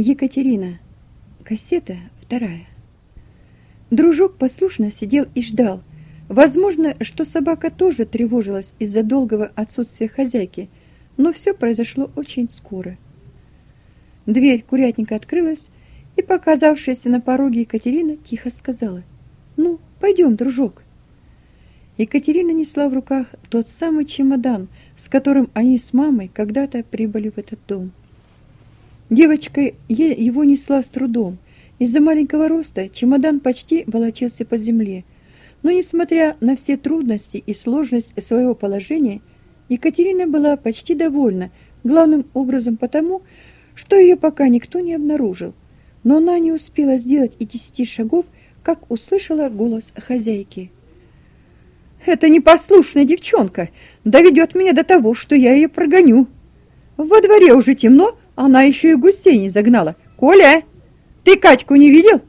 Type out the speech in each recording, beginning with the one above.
Екатерина. Кассета 2. Дружок послушно сидел и ждал. Возможно, что собака тоже тревожилась из-за долгого отсутствия хозяйки, но все произошло очень скоро. Дверь курятника открылась, и показавшаяся на пороге Екатерина тихо сказала: «Ну, пойдем, дружок». Екатерина несла в руках тот самый чемодан, с которым они с мамой когда-то прибыли в этот дом. Девочка его несла с трудом. Из-за маленького роста чемодан почти волочился по земле. Но, несмотря на все трудности и сложность своего положения, Екатерина была почти довольна, главным образом потому, что ее пока никто не обнаружил. Но она не успела сделать и 10 шагов, как услышала голос хозяйки. «Эта непослушная девчонка доведет меня до того, что я ее прогоню. Во дворе уже темно, она еще и гусей не загнала. Коля, ты Катьку не видел?»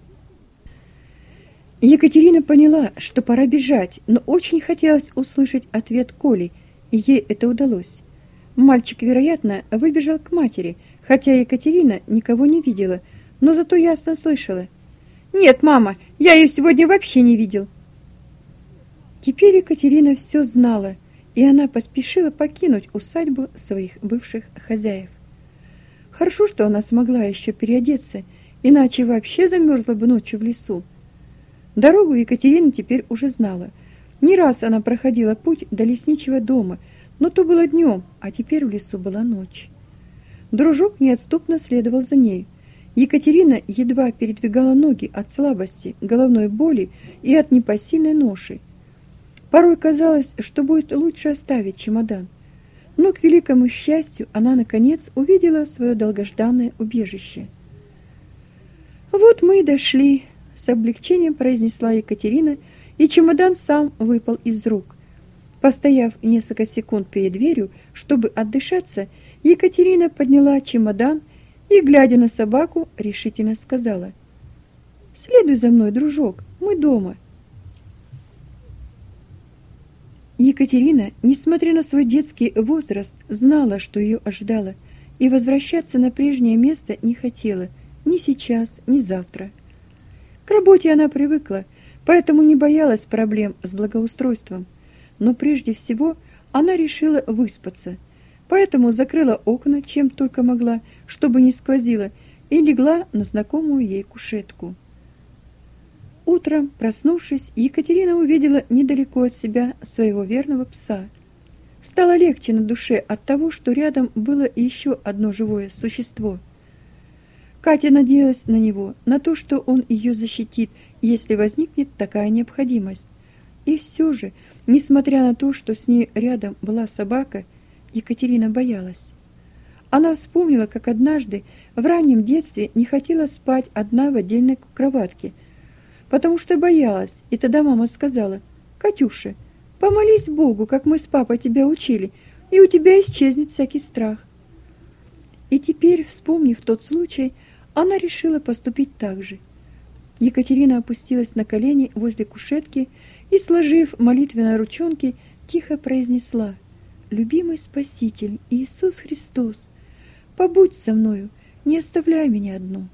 Екатерина поняла, что пора бежать, но очень хотелось услышать ответ Коли, и ей это удалось. Мальчик, вероятно, выбежал к матери, хотя Екатерина никого не видела, но зато ясно слышала: «Нет, мама, я ее сегодня вообще не видел». Теперь Екатерина все знала, и она поспешила покинуть усадьбу своих бывших хозяев. Хорошо, что она смогла еще переодеться, иначе вообще замерзла бы ночью в лесу. Дорогу Екатерина теперь уже знала. Не раз она проходила путь до лесничьего дома, но то было днем, а теперь в лесу была ночь. Дружок неотступно следовал за ней. Екатерина едва передвигала ноги от слабости, головной боли и от непосильной ноши. Порой казалось, что будет лучше оставить чемодан. Но, к великому счастью, она, наконец, увидела свое долгожданное убежище. «Вот мы и дошли», — с облегчением произнесла Екатерина, и чемодан сам выпал из рук. Постояв несколько секунд перед дверью, чтобы отдышаться, Екатерина подняла чемодан и, глядя на собаку, решительно сказала: «Следуй за мной, дружок, мы дома». Екатерина, несмотря на свой детский возраст, знала, что ее ожидало, и возвращаться на прежнее место не хотела ни сейчас, ни завтра. К работе она привыкла, поэтому не боялась проблем с благоустройством. Но прежде всего она решила выспаться, поэтому закрыла окна, чем только могла, чтобы не сквозило, и легла на знакомую ей кушетку. Утром, проснувшись, Екатерина увидела недалеко от себя своего верного пса. Стало легче на душе от того, что рядом было еще одно живое существо. Катя надеялась на него, на то, что он ее защитит, если возникнет такая необходимость. И все же, несмотря на то, что с ней рядом была собака, Екатерина боялась. Она вспомнила, как однажды в раннем детстве не хотела спать одна в отдельной кроватке, потому что боялась, и тогда мама сказала: «Катюша, помолись Богу, как мы с папой тебя учили, и у тебя исчезнет всякий страх». И теперь, вспомнив тот случай, она решила поступить так же. Екатерина опустилась на колени возле кушетки и, сложив молитвенные ручонки, тихо произнесла: «Любимый Спаситель Иисус Христос, побудь со мною, не оставляй меня одну».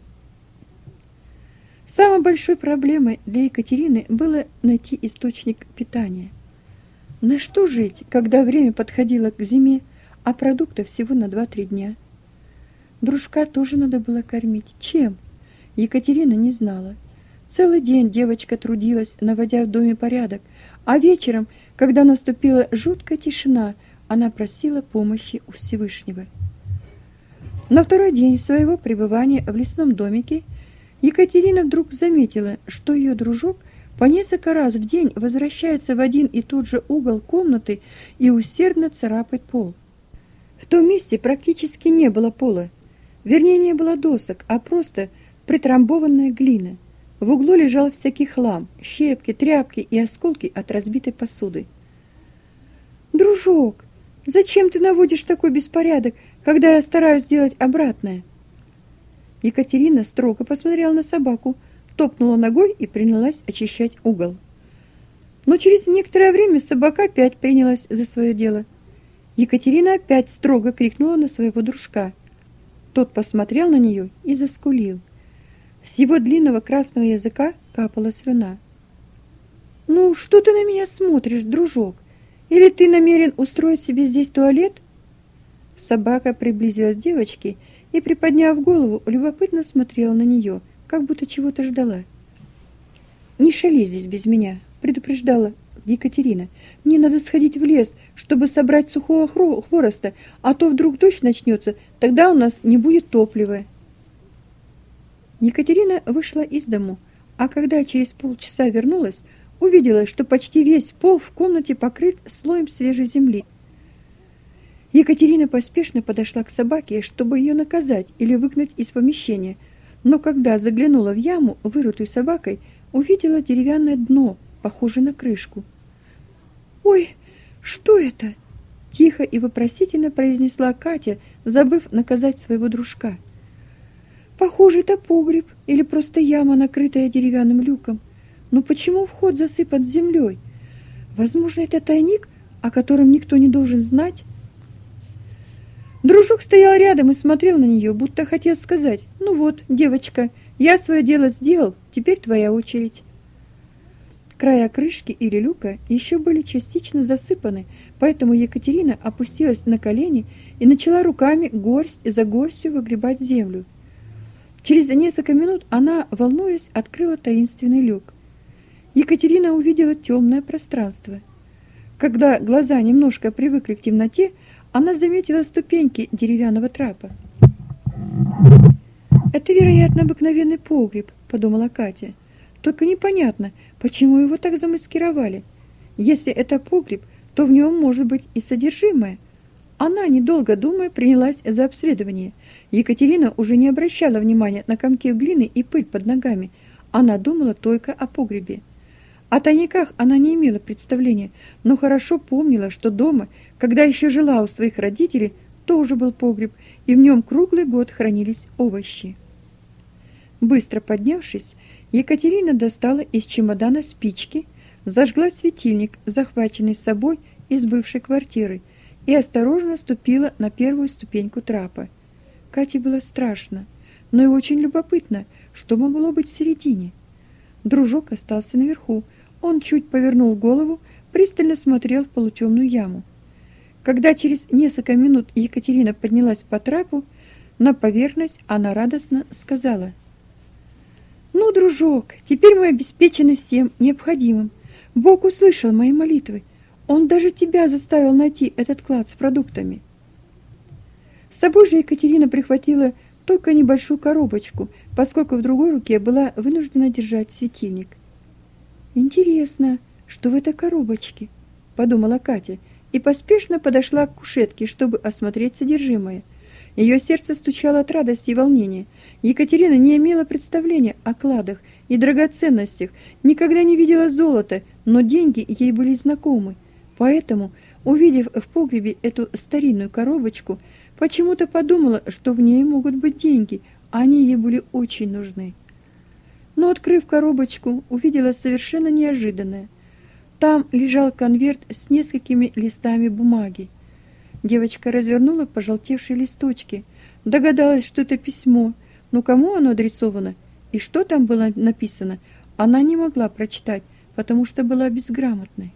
Самой большой проблемой для Екатерины было найти источник питания. На что жить, когда время подходило к зиме, а продуктов всего на 2-3 дня? Дружка тоже надо было кормить. Чем? Екатерина не знала. Целый день девочка трудилась, наводя в доме порядок, а вечером, когда наступила жуткая тишина, она просила помощи у Всевышнего. На второй день своего пребывания в лесном домике Екатерина вдруг заметила, что ее дружок по несколько раз в день возвращается в один и тот же угол комнаты и усердно царапает пол. В том месте практически не было пола. Вернее, не было досок, а просто притрамбованная глина. В углу лежал всякий хлам, щепки, тряпки и осколки от разбитой посуды. «Дружок, зачем ты наводишь такой беспорядок, когда я стараюсь сделать обратное?» Екатерина строго посмотрела на собаку, топнула ногой и принялась очищать угол. Но через некоторое время собака опять принялась за свое дело. Екатерина опять строго крикнула на своего дружка. Тот посмотрел на нее и заскулил. С его длинного красного языка капала слюна. «Ну, что ты на меня смотришь, дружок? Или ты намерен устроить себе здесь туалет?» Собака приблизилась к девочке и, приподняв голову, любопытно смотрела на нее, как будто чего-то ждала. «Не шали здесь без меня», — предупреждала Екатерина. «Мне надо сходить в лес, чтобы собрать сухого хвороста, а то вдруг дождь начнется, тогда у нас не будет топлива». Екатерина вышла из дому, а когда через полчаса вернулась, увидела, что почти весь пол в комнате покрыт слоем свежей земли. Екатерина поспешно подошла к собаке, чтобы ее наказать или выгнать из помещения, но когда заглянула в яму, вырытую собакой, увидела деревянное дно, похожее на крышку. «Ой, что это?» – тихо и вопросительно произнесла Катя, забыв наказать своего дружка. «Похоже, это погреб или просто яма, накрытая деревянным люком. Но почему вход засыпан землей? Возможно, это тайник, о котором никто не должен знать?» Дружок стоял рядом и смотрел на нее, будто хотел сказать: «Ну вот, девочка, я свое дело сделал, теперь твоя очередь». Края крышки или люка еще были частично засыпаны, поэтому Екатерина опустилась на колени и начала руками горсть за горстью выгребать землю. Через несколько минут она, волнуясь, открыла таинственный люк. Екатерина увидела темное пространство. Когда глаза немножко привыкли к темноте, она заметила ступеньки деревянного трапа. «Это, вероятно, обыкновенный погреб», — подумала Катя. «Только непонятно, почему его так замаскировали. Если это погреб, то в нем может быть и содержимое». Она, недолго думая, принялась за обследование. Екатерина уже не обращала внимания на комки глины и пыль под ногами. Она думала только о погребе. О тайниках она не имела представления, но хорошо помнила, что дома, когда еще жила у своих родителей, тоже был погреб, и в нем круглый год хранились овощи. Быстро поднявшись, Екатерина достала из чемодана спички, зажгла светильник, захваченный с собой из бывшей квартиры, и осторожно ступила на первую ступеньку трапа. Кате было страшно, но и очень любопытно, что могло быть в середине. Дружок остался наверху. Он чуть повернул голову, пристально смотрел в полутемную яму. Когда через несколько минут Екатерина поднялась по трапу на поверхность, она радостно сказала: «Ну, дружок, теперь мы обеспечены всем необходимым. Бог услышал мои молитвы. Он даже тебя заставил найти этот клад с продуктами». С собой же Екатерина прихватила только небольшую коробочку, поскольку в другой руке была вынуждена держать светильник. «Интересно, что в этой коробочке?» – подумала Катя, и поспешно подошла к кушетке, чтобы осмотреть содержимое. Ее сердце стучало от радости и волнения. Екатерина не имела представления о кладах и драгоценностях, никогда не видела золота, но деньги ей были знакомы. Поэтому, увидев в погребе эту старинную коробочку, почему-то подумала, что в ней могут быть деньги, а они ей были очень нужны. Но, открыв коробочку, увидела совершенно неожиданное. Там лежал конверт с несколькими листами бумаги. Девочка развернула пожелтевшие листочки, догадалась, что это письмо, но кому оно адресовано и что там было написано, она не могла прочитать, потому что была безграмотной.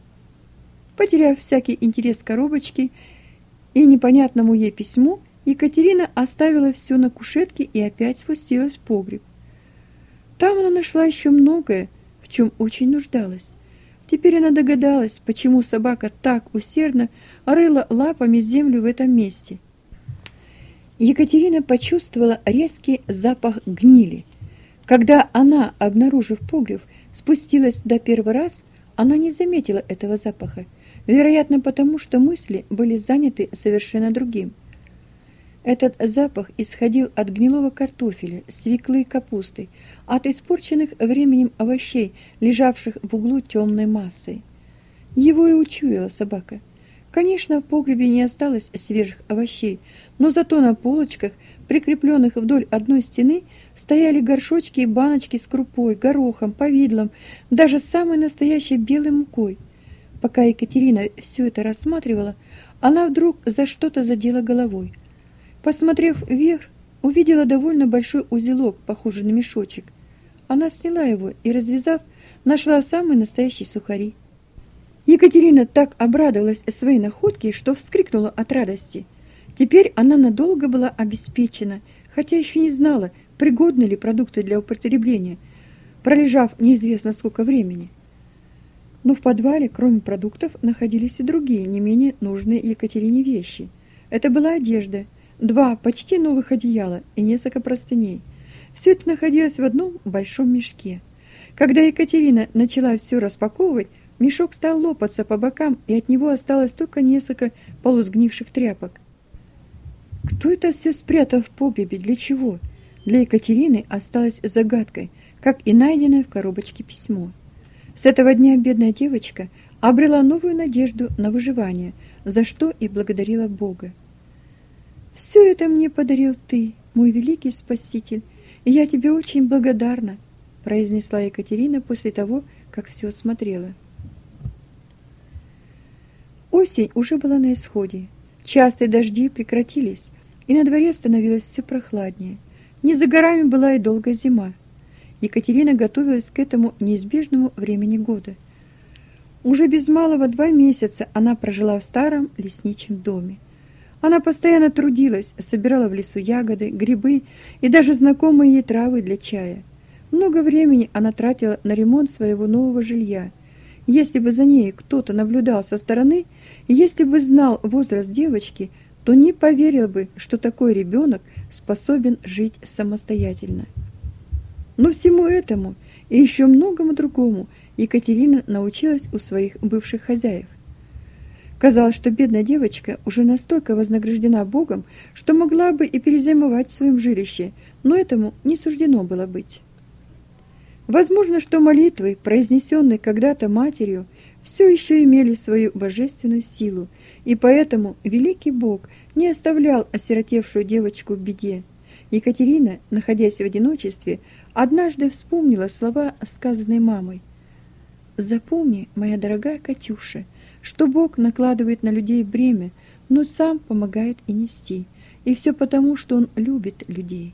Потеряв всякий интерес к коробочке и непонятному ей письму, Екатерина оставила все на кушетке и опять спустилась в погреб. Там она нашла еще многое, в чем очень нуждалась. Теперь она догадалась, почему собака так усердно рыла лапами землю в этом месте. Екатерина почувствовала резкий запах гнили. Когда она, обнаружив погреб, спустилась туда первый раз, она не заметила этого запаха, вероятно, потому что мысли были заняты совершенно другим. Этот запах исходил от гнилого картофеля, свеклы и капусты, от испорченных временем овощей, лежавших в углу темной массой. Его и учуяла собака. Конечно, в погребе не осталось свежих овощей, но зато на полочках, прикрепленных вдоль одной стены, стояли горшочки и баночки с крупой, горохом, повидлом, даже самой настоящей белой мукой. Пока Екатерина все это рассматривала, она вдруг за что-то задела головой. Посмотрев вверх, увидела довольно большой узелок, похожий на мешочек. Она сняла его и, развязав, нашла самые настоящие сухари. Екатерина так обрадовалась своей находке, что вскрикнула от радости. Теперь она надолго была обеспечена, хотя еще не знала, пригодны ли продукты для употребления, пролежав неизвестно сколько времени. Но в подвале, кроме продуктов, находились и другие, не менее нужные Екатерине вещи. Это была одежда, 2 почти новых одеяла и несколько простыней. Все это находилось в одном большом мешке. Когда Екатерина начала все распаковывать, мешок стал лопаться по бокам, и от него осталось только несколько полусгнивших тряпок. Кто это все спрятал в погребе? Для чего? Для Екатерины осталось загадкой, как и найденное в коробочке письмо. С этого дня бедная девочка обрела новую надежду на выживание, за что и благодарила Бога. «Все это мне подарил ты, мой великий Спаситель, и я тебе очень благодарна», произнесла Екатерина после того, как все осмотрела. Осень уже была на исходе. Частые дожди прекратились, и на дворе становилось все прохладнее. Не за горами была и долгая зима. Екатерина готовилась к этому неизбежному времени года. Уже без малого 2 месяца она прожила в старом лесничьем доме. Она постоянно трудилась, собирала в лесу ягоды, грибы и даже знакомые ей травы для чая. Много времени она тратила на ремонт своего нового жилья. Если бы за ней кто-то наблюдал со стороны, если бы знал возраст девочки, то не поверил бы, что такой ребенок способен жить самостоятельно. Но всему этому и еще многому другому Екатерина научилась у своих бывших хозяев. Казалось, что бедная девочка уже настолько вознаграждена Богом, что могла бы и перезимовать в своем жилище, но этому не суждено было быть. Возможно, что молитвы, произнесенные когда-то матерью, все еще имели свою божественную силу, и поэтому великий Бог не оставлял осиротевшую девочку в беде. Екатерина, находясь в одиночестве, однажды вспомнила слова, сказанные мамой. «Запомни, моя дорогая Катюша, что Бог накладывает на людей бремя, но сам помогает и нести, и все потому, что Он любит людей».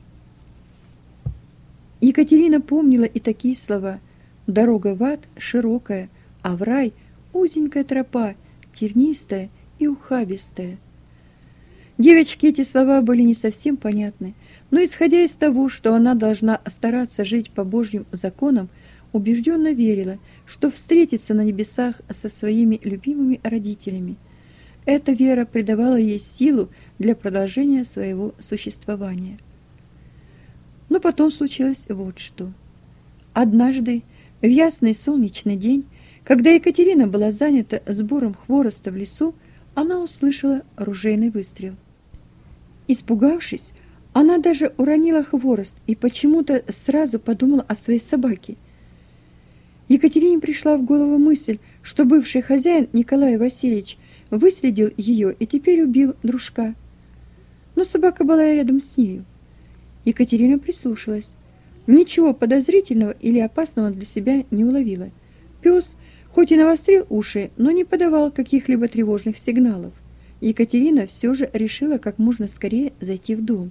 Екатерина помнила и такие слова: «Дорога в ад широкая, а в рай узенькая тропа, тернистая и ухабистая». Девочке эти слова были не совсем понятны, но, исходя из того, что она должна стараться жить по Божьим законам, убежденно верила, что встретится на небесах со своими любимыми родителями. Эта вера придавала ей силу для продолжения своего существования. Но потом случилось вот что. Однажды, в ясный солнечный день, когда Екатерина была занята сбором хвороста в лесу, она услышала ружейный выстрел. Испугавшись, она даже уронила хворост и почему-то сразу подумала о своей собаке. Екатерине пришла в голову мысль, что бывший хозяин Николай Васильевич выследил ее и теперь убил дружка. Но собака была рядом с нею. Екатерина прислушалась. Ничего подозрительного или опасного для себя не уловила. Пес, хоть и навострил уши, но не подавал каких-либо тревожных сигналов. Екатерина все же решила как можно скорее зайти в дом.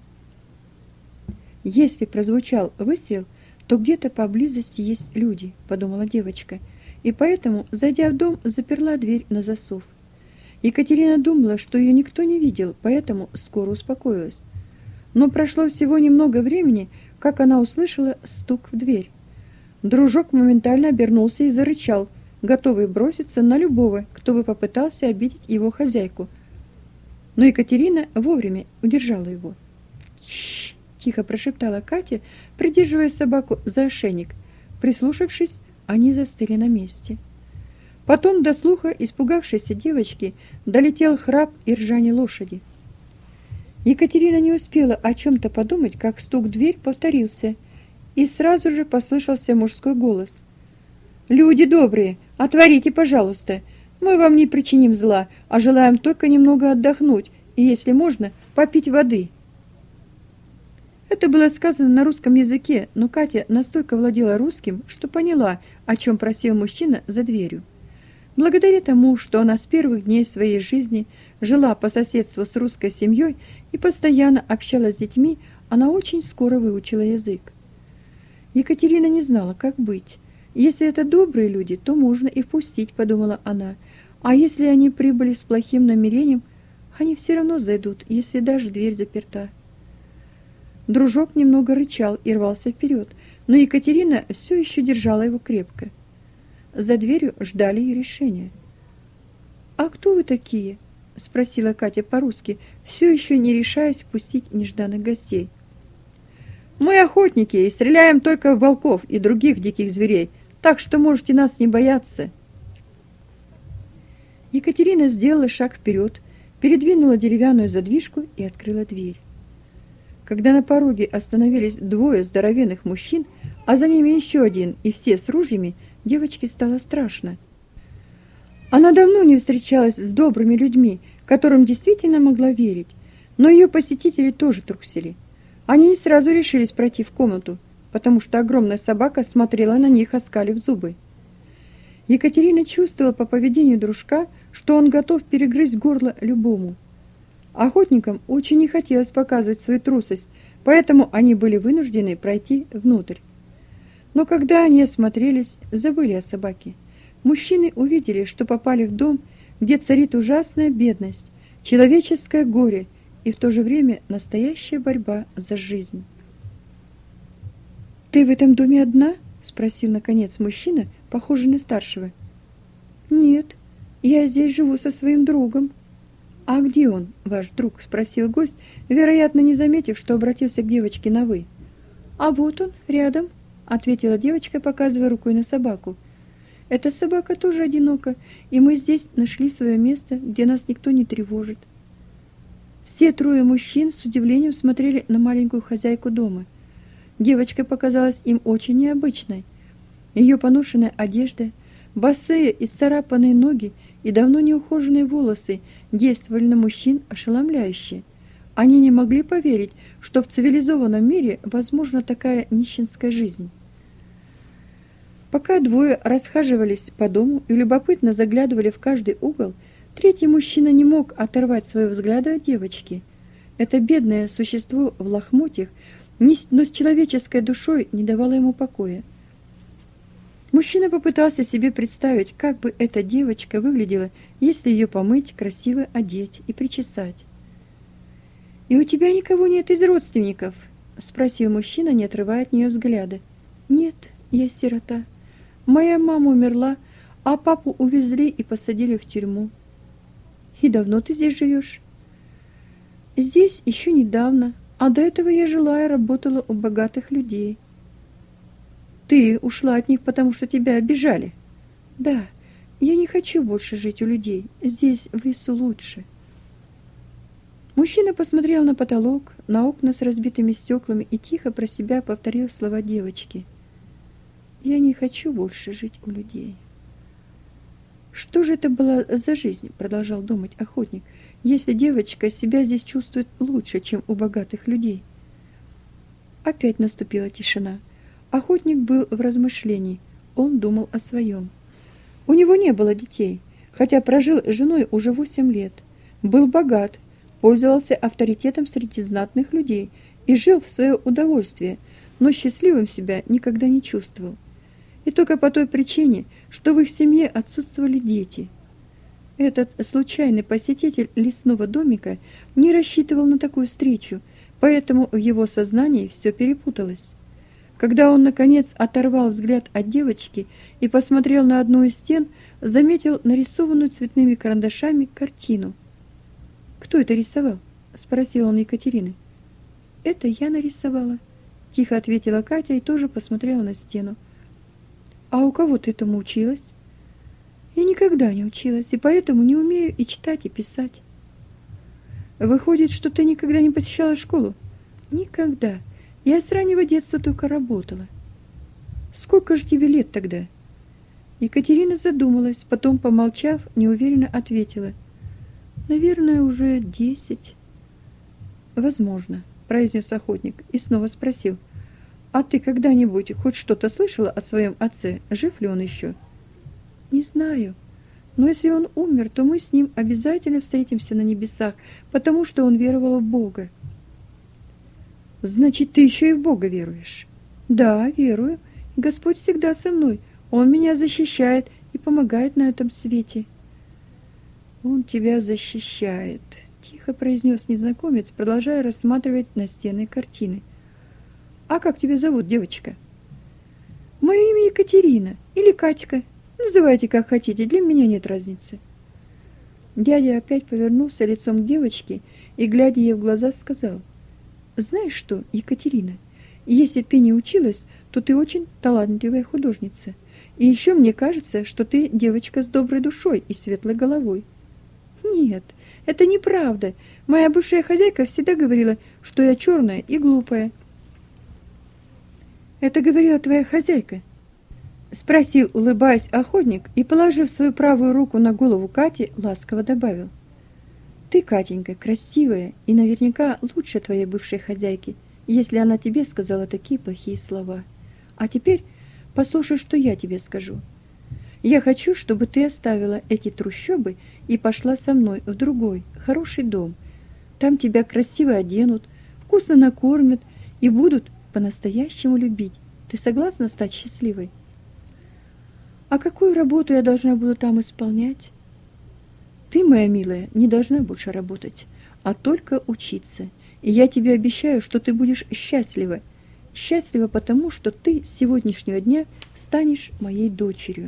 Если прозвучал выстрел, то где-то поблизости есть люди, подумала девочка, и поэтому, зайдя в дом, заперла дверь на засов. Екатерина думала, что ее никто не видел, поэтому скоро успокоилась. Но прошло всего немного времени, как она услышала стук в дверь. Дружок моментально обернулся и зарычал, готовый броситься на любого, кто бы попытался обидеть его хозяйку. Но Екатерина вовремя удержала его. «Тш!» – тихо прошептала Катя, придерживая собаку за ошейник. Прислушавшись, они застыли на месте. Потом до слуха испугавшейся девочки долетел храп и ржание лошади. Екатерина не успела о чем-то подумать, как стук в дверь повторился, и сразу же послышался мужской голос. «Люди добрые, отворите, пожалуйста. Мы вам не причиним зла, а желаем только немного отдохнуть и, если можно, попить воды». Это было сказано на русском языке, но Катя настолько владела русским, что поняла, о чем просил мужчина за дверью. Благодаря тому, что она с первых дней своей жизни жила по соседству с русской семьей и постоянно общалась с детьми, она очень скоро выучила язык. Екатерина не знала, как быть. Если это добрые люди, то можно и впустить, подумала она. А если они прибыли с плохим намерением, они все равно зайдут, если даже дверь заперта. Дружок немного рычал и рвался вперед, но Екатерина все еще держала его крепко. За дверью ждали ее решения. «А кто вы такие?» – спросила Катя по-русски, все еще не решаясь впустить нежданных гостей. «Мы охотники и стреляем только в волков и других диких зверей, так что можете нас не бояться». Екатерина сделала шаг вперед, передвинула деревянную задвижку и открыла дверь. Когда на пороге остановились двое здоровенных мужчин, а за ними еще один, и все с ружьями, девочке стало страшно. Она давно не встречалась с добрыми людьми, которым действительно могла верить, но ее посетители тоже трусили. Они не сразу решились пройти в комнату, потому что огромная собака смотрела на них, оскалив зубы. Екатерина чувствовала по поведению дружка, что он готов перегрызть горло любому. Охотникам очень не хотелось показывать свою трусость, поэтому они были вынуждены пройти внутрь. Но когда они осмотрелись, забыли о собаке. Мужчины увидели, что попали в дом, где царит ужасная бедность, человеческое горе и в то же время настоящая борьба за жизнь. «Ты в этом доме одна?» – спросил, наконец, мужчина, похожий на старшего. «Нет, я здесь живу со своим другом». «А где он, ваш друг?» – спросил гость, вероятно, не заметив, что обратился к девочке на «вы». «А вот он, рядом», – ответила девочка, показывая рукой на собаку. «Эта собака тоже одинока, и мы здесь нашли свое место, где нас никто не тревожит». Все трое мужчин с удивлением смотрели на маленькую хозяйку дома. Девочка показалась им очень необычной. Ее поношенная одежда, босые и исцарапанные ноги и давно неухоженные волосы действовали на мужчин ошеломляюще. Они не могли поверить, что в цивилизованном мире возможна такая нищенская жизнь. Пока двое расхаживались по дому и любопытно заглядывали в каждый угол, третий мужчина не мог оторвать своего взгляда от девочки. Это бедное существо в лохмотьях, но с человеческой душой не давало ему покоя. Мужчина попытался себе представить, как бы эта девочка выглядела, если ее помыть, красиво одеть и причесать. «И у тебя никого нет из родственников?» – спросил мужчина, не отрывая от нее взгляда. «Нет, я сирота. Моя мама умерла, а папу увезли и посадили в тюрьму». «И давно ты здесь живешь?» «Здесь еще недавно, а до этого я жила и работала у богатых людей». «Ты ушла от них, потому что тебя обижали?» «Да, я не хочу больше жить у людей. Здесь, в лесу, лучше». Мужчина посмотрел на потолок, на окна с разбитыми стеклами и тихо про себя повторил слова девочки. «Я не хочу больше жить у людей». «Что же это была за жизнь?» – продолжал думать охотник, «если девочка себя здесь чувствует лучше, чем у богатых людей». Опять наступила тишина. Охотник был в размышлении, он думал о своем. У него не было детей, хотя прожил с женой уже 8 лет. Был богат, пользовался авторитетом среди знатных людей и жил в свое удовольствие, но счастливым себя никогда не чувствовал. И только по той причине, что в их семье отсутствовали дети. Этот случайный посетитель лесного домика не рассчитывал на такую встречу, поэтому в его сознании все перепуталось. Когда он, наконец, оторвал взгляд от девочки и посмотрел на одну из стен, заметил нарисованную цветными карандашами картину. «Кто это рисовал?» – спросил он Екатерины. «Это я нарисовала», – тихо ответила Катя и тоже посмотрела на стену. «А у кого ты этому училась?» «Я никогда не училась, и поэтому не умею и читать, и писать». «Выходит, что ты никогда не посещала школу?» «Никогда. Я с раннего детства только работала». «Сколько же тебе лет тогда?» Екатерина задумалась, потом, помолчав, неуверенно ответила. «Наверное, уже 10». «Возможно», – произнес охотник и снова спросил. «А ты когда-нибудь хоть что-то слышала о своем отце? Жив ли он еще?» «Не знаю. Но если он умер, то мы с ним обязательно встретимся на небесах, потому что он веровал в Бога. Значит, ты еще и в Бога веруешь? Да, верую. Господь всегда со мной. Он меня защищает и помогает на этом свете. Он тебя защищает, тихо произнес незнакомец, продолжая рассматривать настенные картины. А как тебя зовут, девочка? Мое имя Екатерина или Катька. Называйте как хотите, для меня нет разницы. Дядя опять повернулся лицом к девочке и, глядя ей в глаза, сказал: знаешь что, Екатерина, если ты не училась, то ты очень талантливая художница. И еще мне кажется, что ты девочка с доброй душой и светлой головой. Нет, это неправда. Моя бывшая хозяйка всегда говорила, что я черная и глупая. Это говорила твоя хозяйка? Спросил, улыбаясь, охотник и, положив свою правую руку на голову Кати, ласково добавил: ты, Катенька, красивая и наверняка лучше твоей бывшей хозяйки, если она тебе сказала такие плохие слова. А теперь послушай, что я тебе скажу. Я хочу, чтобы ты оставила эти трущобы и пошла со мной в другой, хороший дом. Там тебя красиво оденут, вкусно накормят и будут по-настоящему любить. Ты согласна стать счастливой? А какую работу я должна буду там исполнять? Ты, моя милая, не должна больше работать, а только учиться. И я тебе обещаю, что ты будешь счастлива. Счастлива потому, что ты с сегодняшнего дня станешь моей дочерью.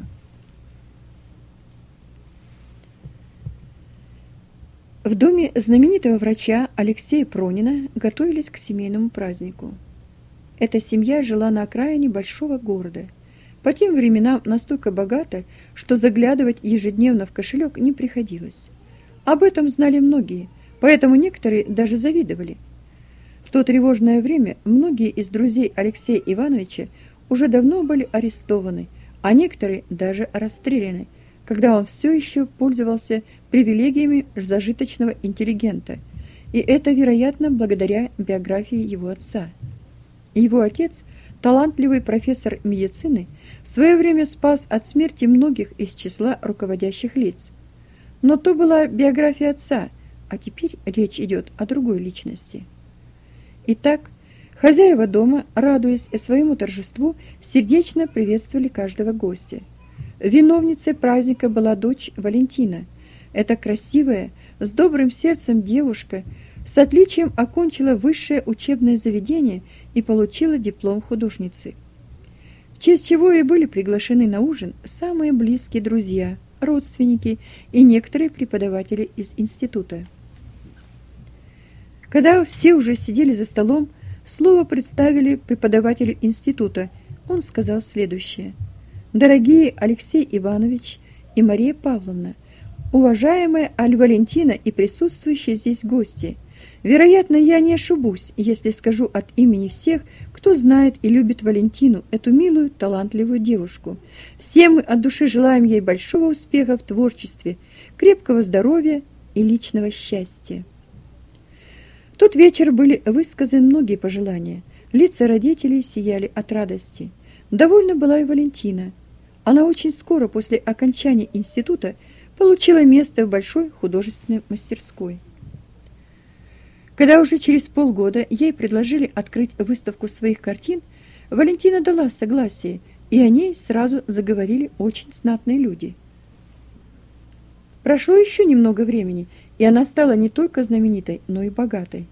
В доме знаменитого врача Алексея Пронина готовились к семейному празднику. Эта семья жила на окраине большого города. По тем временам настолько богата, что заглядывать ежедневно в кошелек не приходилось. Об этом знали многие, поэтому некоторые даже завидовали. В то тревожное время многие из друзей Алексея Ивановича уже давно были арестованы, а некоторые даже расстреляны, когда он все еще пользовался привилегиями зажиточного интеллигента, и это, вероятно, благодаря биографии его отца. Его отец, талантливый профессор медицины, в свое время спас от смерти многих из числа руководящих лиц. Но то была биография отца, а теперь речь идет о другой личности. Итак, хозяева дома, радуясь своему торжеству, сердечно приветствовали каждого гостя. Виновницей праздника была дочь Валентина. Эта красивая, с добрым сердцем девушка с отличием окончила высшее учебное заведение и получила диплом художницы. В честь чего и были приглашены на ужин самые близкие друзья, родственники и некоторые преподаватели из института. Когда все уже сидели за столом, слово представили преподавателю института. Он сказал следующее: «Дорогие Алексей Иванович и Мария Павловна, уважаемая Валентина и присутствующие здесь гости, вероятно, я не ошибусь, если скажу от имени всех, кто знает и любит Валентину, эту милую, талантливую девушку. Все мы от души желаем ей большого успеха в творчестве, крепкого здоровья и личного счастья». В тот вечер были высказаны многие пожелания. Лица родителей сияли от радости. Довольна была и Валентина. Она очень скоро после окончания института получила место в большой художественной мастерской. Когда уже через полгода ей предложили открыть выставку своих картин, Валентина дала согласие, и о ней сразу заговорили очень знатные люди. Прошло еще немного времени, и она стала не только знаменитой, но и богатой.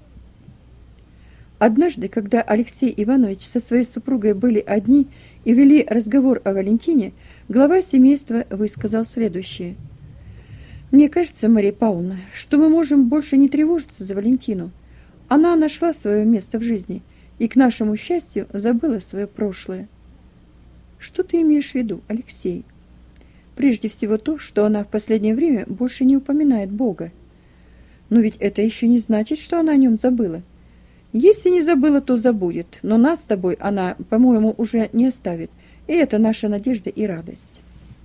Однажды, когда Алексей Иванович со своей супругой были одни и вели разговор о Валентине, глава семейства высказал следующее: «Мне кажется, Мария Павловна, что мы можем больше не тревожиться за Валентину. Она нашла свое место в жизни и, к нашему счастью, забыла свое прошлое». «Что ты имеешь в виду, Алексей?» «Прежде всего то, что она в последнее время больше не упоминает Бога». «Но ведь это еще не значит, что она о нем забыла». «Если не забыла, то забудет, но нас с тобой она, по-моему, уже не оставит, и это наша надежда и радость».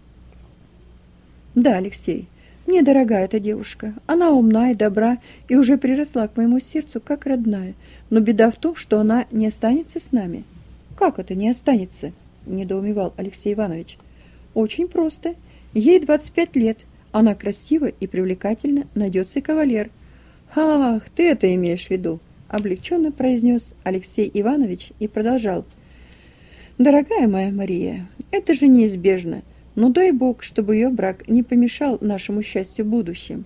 «Да, Алексей, мне дорога эта девушка. Она умна и добра и уже приросла к моему сердцу как родная, но беда в том, что она не останется с нами». «Как это не останется?» – недоумевал Алексей Иванович. «Очень просто. Ей 25 лет, она красива и привлекательна, найдется и кавалер. Ах, ты это имеешь в виду, облегченно произнес Алексей Иванович и продолжал. Дорогая моя Мария, это же неизбежно, но дай Бог, чтобы ее брак не помешал нашему счастью в будущем.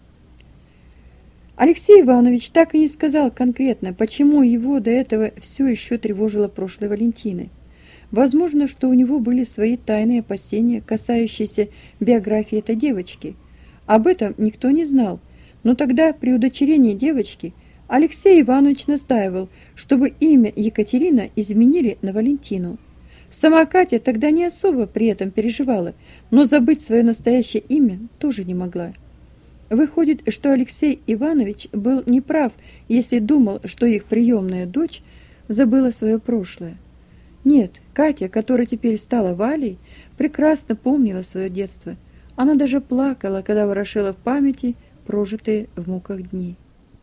Алексей Иванович так и не сказал конкретно, почему его до этого все еще тревожило прошлое Валентины. Возможно, что у него были свои тайные опасения, касающиеся биографии этой девочки. Об этом никто не знал, но тогда при удочерении девочки Алексей Иванович настаивал, чтобы имя Екатерина изменили на Валентину. Сама Катя тогда не особо при этом переживала, но забыть свое настоящее имя тоже не могла. Выходит, что Алексей Иванович был неправ, если думал, что их приемная дочь забыла свое прошлое. Нет, Катя, которая теперь стала Валей, прекрасно помнила свое детство. Она даже плакала, когда ворошила в памяти прожитые в муках дни.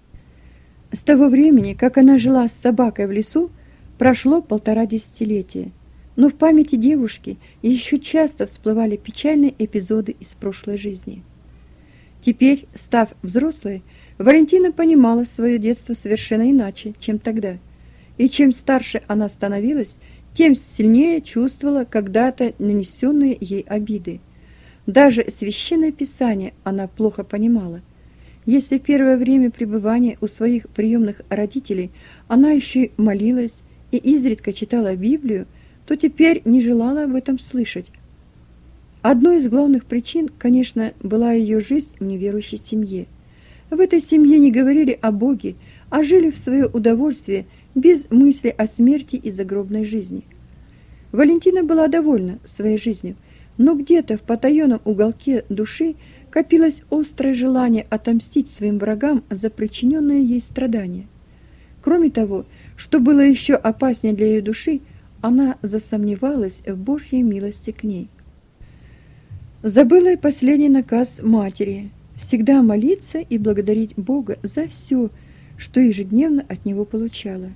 С того времени, как она жила с собакой в лесу, прошло 1,5 десятилетия. Но в памяти девушки еще часто всплывали печальные эпизоды из прошлой жизни. Теперь, став взрослой, Валентина понимала свое детство совершенно иначе, чем тогда. И чем старше она становилась, тем сильнее чувствовала когда-то нанесенные ей обиды. Даже Священное Писание она плохо понимала. Если в первое время пребывания у своих приемных родителей она еще и молилась и изредка читала Библию, то теперь не желала об этом слышать. Одной из главных причин, конечно, была ее жизнь в неверующей семье. В этой семье не говорили о Боге, а жили в свое удовольствие без мысли о смерти и загробной жизни. Валентина была довольна своей жизнью, но где-то в потаенном уголке души копилось острое желание отомстить своим врагам за причиненные ей страдания. Кроме того, что было еще опаснее для ее души, она засомневалась в Божьей милости к ней. Забыла и последний наказ матери – всегда молиться и благодарить Бога за все, что ежедневно от Него получала.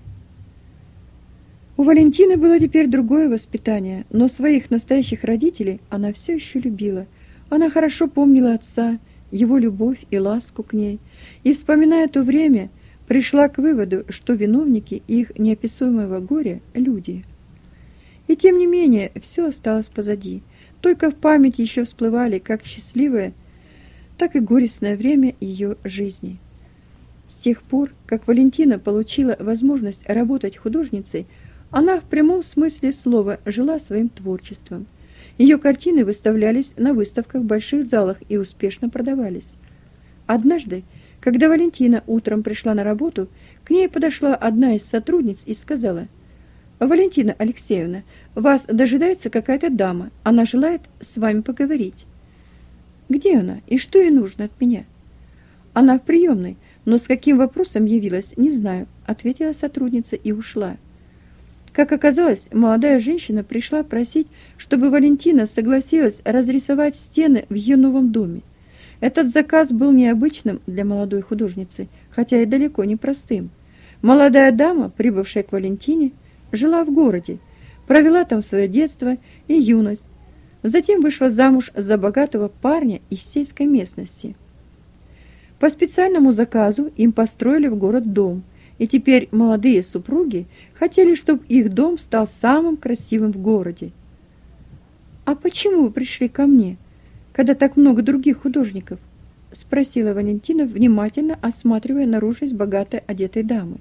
У Валентины было теперь другое воспитание, но своих настоящих родителей она все еще любила. Она хорошо помнила отца, его любовь и ласку к ней, и, вспоминая то время, пришла к выводу, что виновники их неописуемого горя – люди. И тем не менее, все осталось позади. Только в памяти еще всплывали как счастливое, так и горестное время ее жизни. С тех пор, как Валентина получила возможность работать художницей, она в прямом смысле слова жила своим творчеством. Ее картины выставлялись на выставках в больших залах и успешно продавались. Однажды, когда Валентина утром пришла на работу, к ней подошла одна из сотрудниц и сказала: «Валентина Алексеевна, вас дожидается какая-то дама. Она желает с вами поговорить». «Где она и что ей нужно от меня?» «Она в приемной, но с каким вопросом явилась, не знаю», — ответила сотрудница и ушла. Как оказалось, молодая женщина пришла просить, чтобы Валентина согласилась разрисовать стены в ее новом доме. Этот заказ был необычным для молодой художницы, хотя и далеко не простым. Молодая дама, прибывшая к Валентине, жила в городе, провела там свое детство и юность, затем вышла замуж за богатого парня из сельской местности. По специальному заказу им построили в город дом, и теперь молодые супруги хотели, чтобы их дом стал самым красивым в городе. «А почему вы пришли ко мне, когда так много других художников?» — спросила Валентина, внимательно осматривая наружность богато одетой дамы.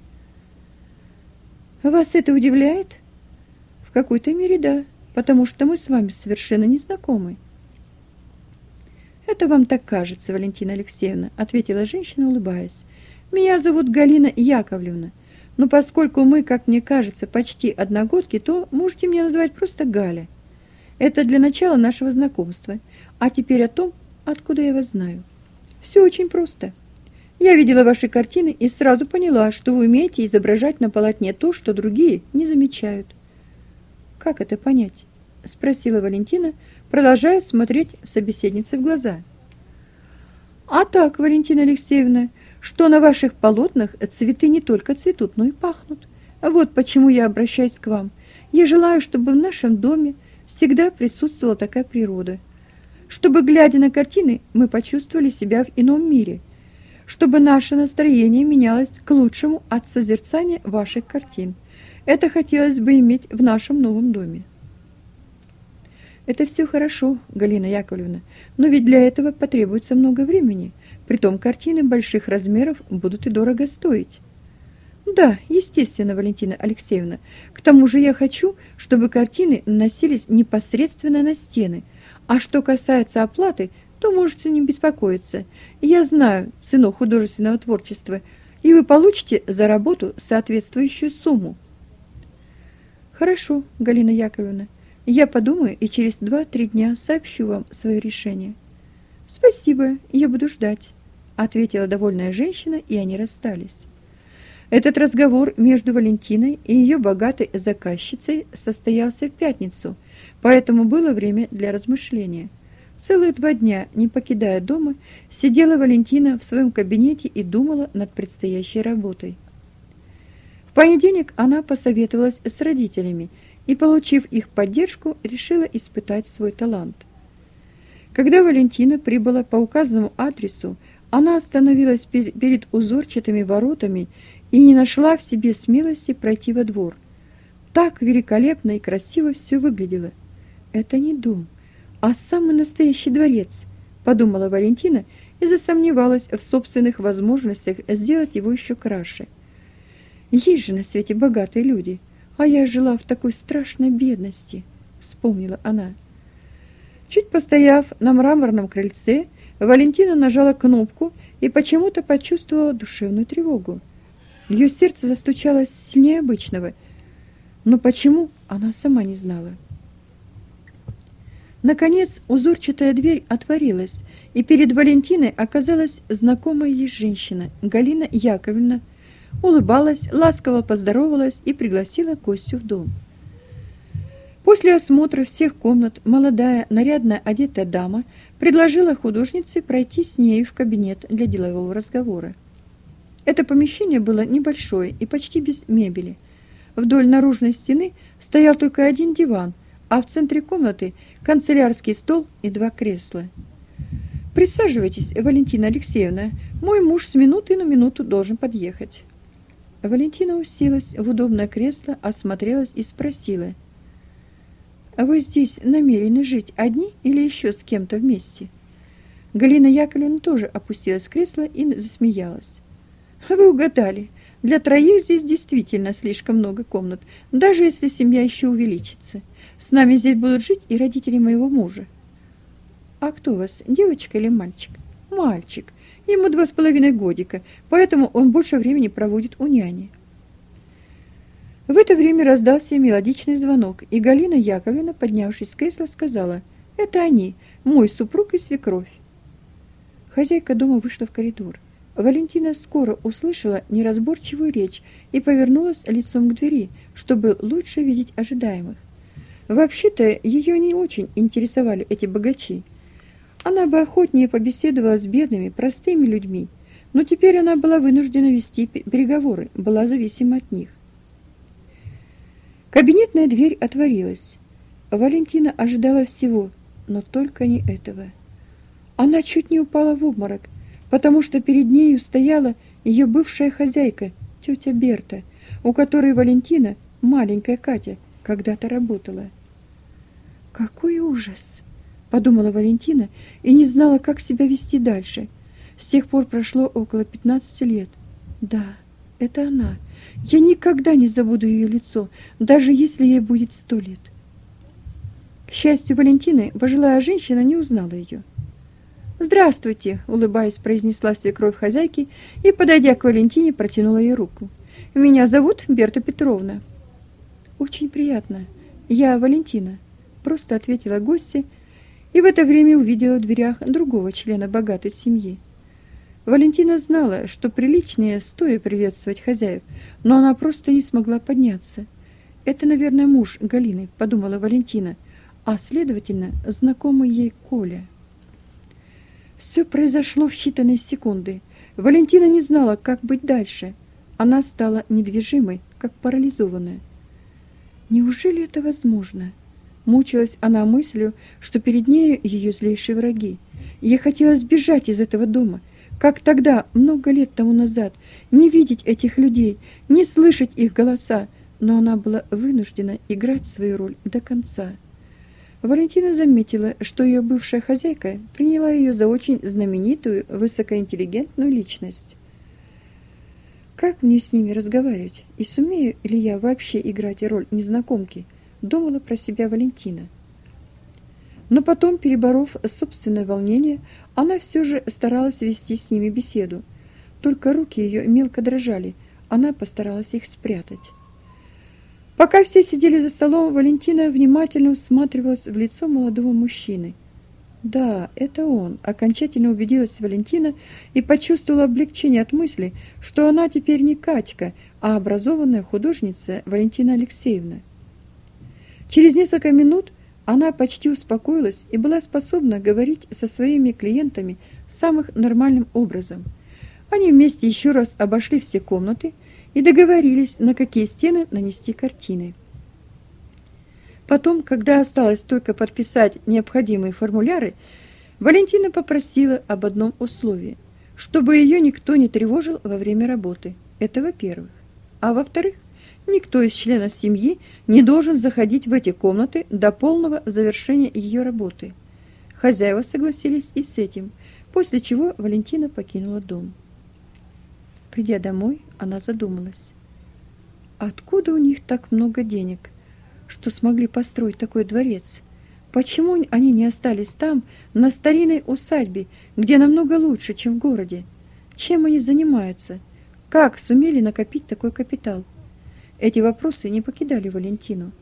«Вас это удивляет?» «В какой-то мере да, потому что мы с вами совершенно не знакомы». «Это вам так кажется, Валентина Алексеевна», — ответила женщина, улыбаясь. «Меня зовут Галина Яковлевна, но поскольку мы, как мне кажется, почти одногодки, то можете меня называть просто Галя. Это для начала нашего знакомства, а теперь о том, откуда я вас знаю. Все очень просто. Я видела ваши картины и сразу поняла, что вы умеете изображать на полотне то, что другие не замечают». «Как это понять?» — спросила Валентина, продолжая смотреть собеседнице в глаза. «А так, Валентина Алексеевна, что на ваших полотнах цветы не только цветут, но и пахнут. Вот почему я обращаюсь к вам. Я желаю, чтобы в нашем доме всегда присутствовала такая природа, чтобы, глядя на картины, мы почувствовали себя в ином мире, чтобы наше настроение менялось к лучшему от созерцания ваших картин. Это хотелось бы иметь в нашем новом доме. Это все хорошо, Галина Яковлевна, но ведь для этого потребуется много времени. Притом картины больших размеров будут и дорого стоить. Да, естественно, Валентина Алексеевна. К тому же я хочу, чтобы картины наносились непосредственно на стены. А что касается оплаты, то можете не беспокоиться. Я знаю цену художественного творчества, и вы получите за работу соответствующую сумму. Хорошо, Галина Яковлевна. Я подумаю и через 2-3 дня сообщу вам свое решение. Спасибо, я буду ждать, ответила довольная женщина, и они расстались. Этот разговор между Валентиной и ее богатой заказчицей состоялся в пятницу, поэтому было время для размышления. Целых 2 дня, не покидая дома, сидела Валентина в своем кабинете и думала над предстоящей работой. В понедельник она посоветовалась с родителями и, получив их поддержку, решила испытать свой талант. Когда Валентина прибыла по указанному адресу, она остановилась перед узорчатыми воротами и не нашла в себе смелости пройти во двор. Так великолепно и красиво все выглядело. Это не дом, а самый настоящий дворец, подумала Валентина и засомневалась в собственных возможностях сделать его еще краше. Есть же на свете богатые люди, а я жила в такой страшной бедности, вспомнила она. Чуть постояв на мраморном крыльце, Валентина нажала кнопку и почему-то почувствовала душевную тревогу. Ее сердце застучало сильнее обычного, но почему, она сама не знала. Наконец, узорчатая дверь отворилась, и перед Валентиной оказалась знакомая ей женщина, Галина Яковлевна, улыбалась, ласково поздоровалась и пригласила гостью в дом. После осмотра всех комнат молодая, нарядно одетая дама предложила художнице пройти с нею в кабинет для делового разговора. Это помещение было небольшое и почти без мебели. Вдоль наружной стены стоял только один диван, а в центре комнаты канцелярский стол и 2 кресла. «Присаживайтесь, Валентина Алексеевна, мой муж с минуты на минуту должен подъехать». Валентина уселась в удобное кресло, осмотрелась и спросила: «А вы здесь намерены жить одни или еще с кем-то вместе?» Галина Яковлевна тоже опустилась в кресло и засмеялась. «Вы угадали. Для 3 здесь действительно слишком много комнат, даже если семья еще увеличится. С нами здесь будут жить и родители моего мужа». «А кто у вас, девочка или мальчик?» «Мальчик. Ему 2,5 годика, поэтому он больше времени проводит у няни». В это время раздался мелодичный звонок, и Галина Яковлевна, поднявшись с кресла, сказала: «Это они, мой супруг и свекровь». Хозяйка дома вышла в коридор. Валентина скоро услышала неразборчивую речь и повернулась лицом к двери, чтобы лучше видеть ожидаемых. Вообще-то ее не очень интересовали эти богачи. Она бы охотнее побеседовала с бедными, простыми людьми, но теперь она была вынуждена вести переговоры, была зависима от них. Кабинетная дверь отворилась. Валентина ожидала всего, но только не этого. Она чуть не упала в обморок, потому что перед нею стояла ее бывшая хозяйка, тетя Берта, у которой Валентина, маленькая Катя, когда-то работала. «Какой ужас!» — подумала Валентина и не знала, как себя вести дальше. С тех пор прошло около 15 лет. Да, это она. Я никогда не забуду ее лицо, даже если ей будет 100 лет. К счастью Валентины, пожилая женщина не узнала ее. «Здравствуйте!» — улыбаясь, произнесла свекровь хозяйки и, подойдя к Валентине, протянула ей руку. «Меня зовут Берта Петровна». «Очень приятно. Я Валентина», — просто ответила гостья, и в это время увидела в дверях другого члена богатой семьи. Валентина знала, что приличнее стоя приветствовать хозяев, но она просто не смогла подняться. «Это, наверное, муж Галины», — подумала Валентина, а, следовательно, знакомый ей Коля. Все произошло в считанные секунды. Валентина не знала, как быть дальше. Она стала недвижимой, как парализованная. «Неужели это возможно?» Мучилась она мыслью, что перед нею ее злейшие враги. Ей хотелось бежать из этого дома, как тогда, много лет тому назад, не видеть этих людей, не слышать их голоса, но она была вынуждена играть свою роль до конца. Валентина заметила, что ее бывшая хозяйка приняла ее за очень знаменитую, высокоинтеллигентную личность. «Как мне с ними разговаривать? И сумею ли я вообще играть роль незнакомки?» — думала про себя Валентина. Но потом, переборов собственное волнение, она все же старалась вести с ними беседу. Только руки ее мелко дрожали, она постаралась их спрятать. Пока все сидели за столом, Валентина внимательно всматривалась в лицо молодого мужчины. Да, это он, окончательно убедилась Валентина и почувствовала облегчение от мысли, что она теперь не Катька, а образованная художница Валентина Алексеевна. Через несколько минут она почти успокоилась и была способна говорить со своими клиентами самым нормальным образом. Они вместе еще раз обошли все комнаты и договорились, на какие стены нанести картины. Потом, когда осталось только подписать необходимые формуляры, Валентина попросила об одном условии, чтобы ее никто не тревожил во время работы. Это во-первых. А во-вторых, никто из членов семьи не должен заходить в эти комнаты до полного завершения ее работы. Хозяева согласились и с этим, после чего Валентина покинула дом. Придя домой, она задумалась. Откуда у них так много денег, что смогли построить такой дворец? Почему они не остались там, на старинной усадьбе, где намного лучше, чем в городе? Чем они занимаются? Как сумели накопить такой капитал? Эти вопросы не покидали Валентину.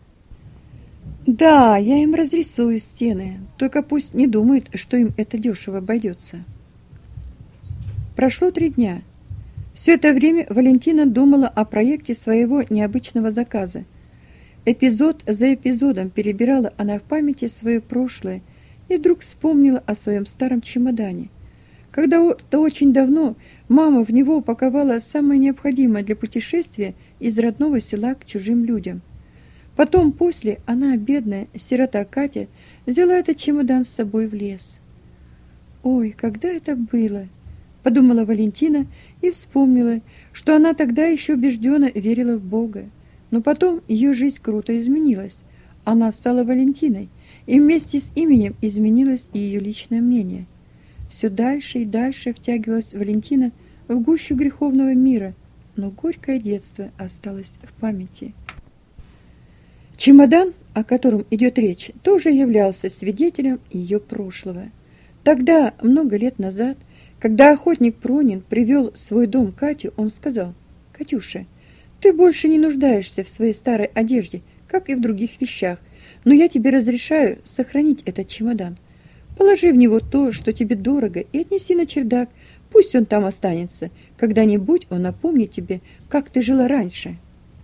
Да, я им разрисую стены, только пусть не думают, что им это дешево обойдется. Прошло 3 дня. Все это время Валентина думала о проекте своего необычного заказа. Эпизод за эпизодом перебирала она в памяти свое прошлое и вдруг вспомнила о своем старом чемодане. Когда-то очень давно мама в него упаковала самое необходимое для путешествия из родного села к чужим людям. Потом, после, она, бедная сирота Катя, взяла этот чемодан с собой в лес. «Ой, когда это было?» — подумала Валентина и вспомнила, что она тогда еще убежденно верила в Бога. Но потом ее жизнь круто изменилась. Она стала Валентиной, и вместе с именем изменилось и ее личное мнение. Все дальше и дальше втягивалась Валентина в гущу греховного мира, но горькое детство осталось в памяти. Чемодан, о котором идет речь, тоже являлся свидетелем ее прошлого. Тогда, много лет назад, когда охотник Пронин привел в свой дом Катю, он сказал: «Катюша, ты больше не нуждаешься в своей старой одежде, как и в других вещах, но я тебе разрешаю сохранить этот чемодан. Положи в него то, что тебе дорого, и отнеси на чердак. Пусть он там останется. Когда-нибудь он напомнит тебе, как ты жила раньше».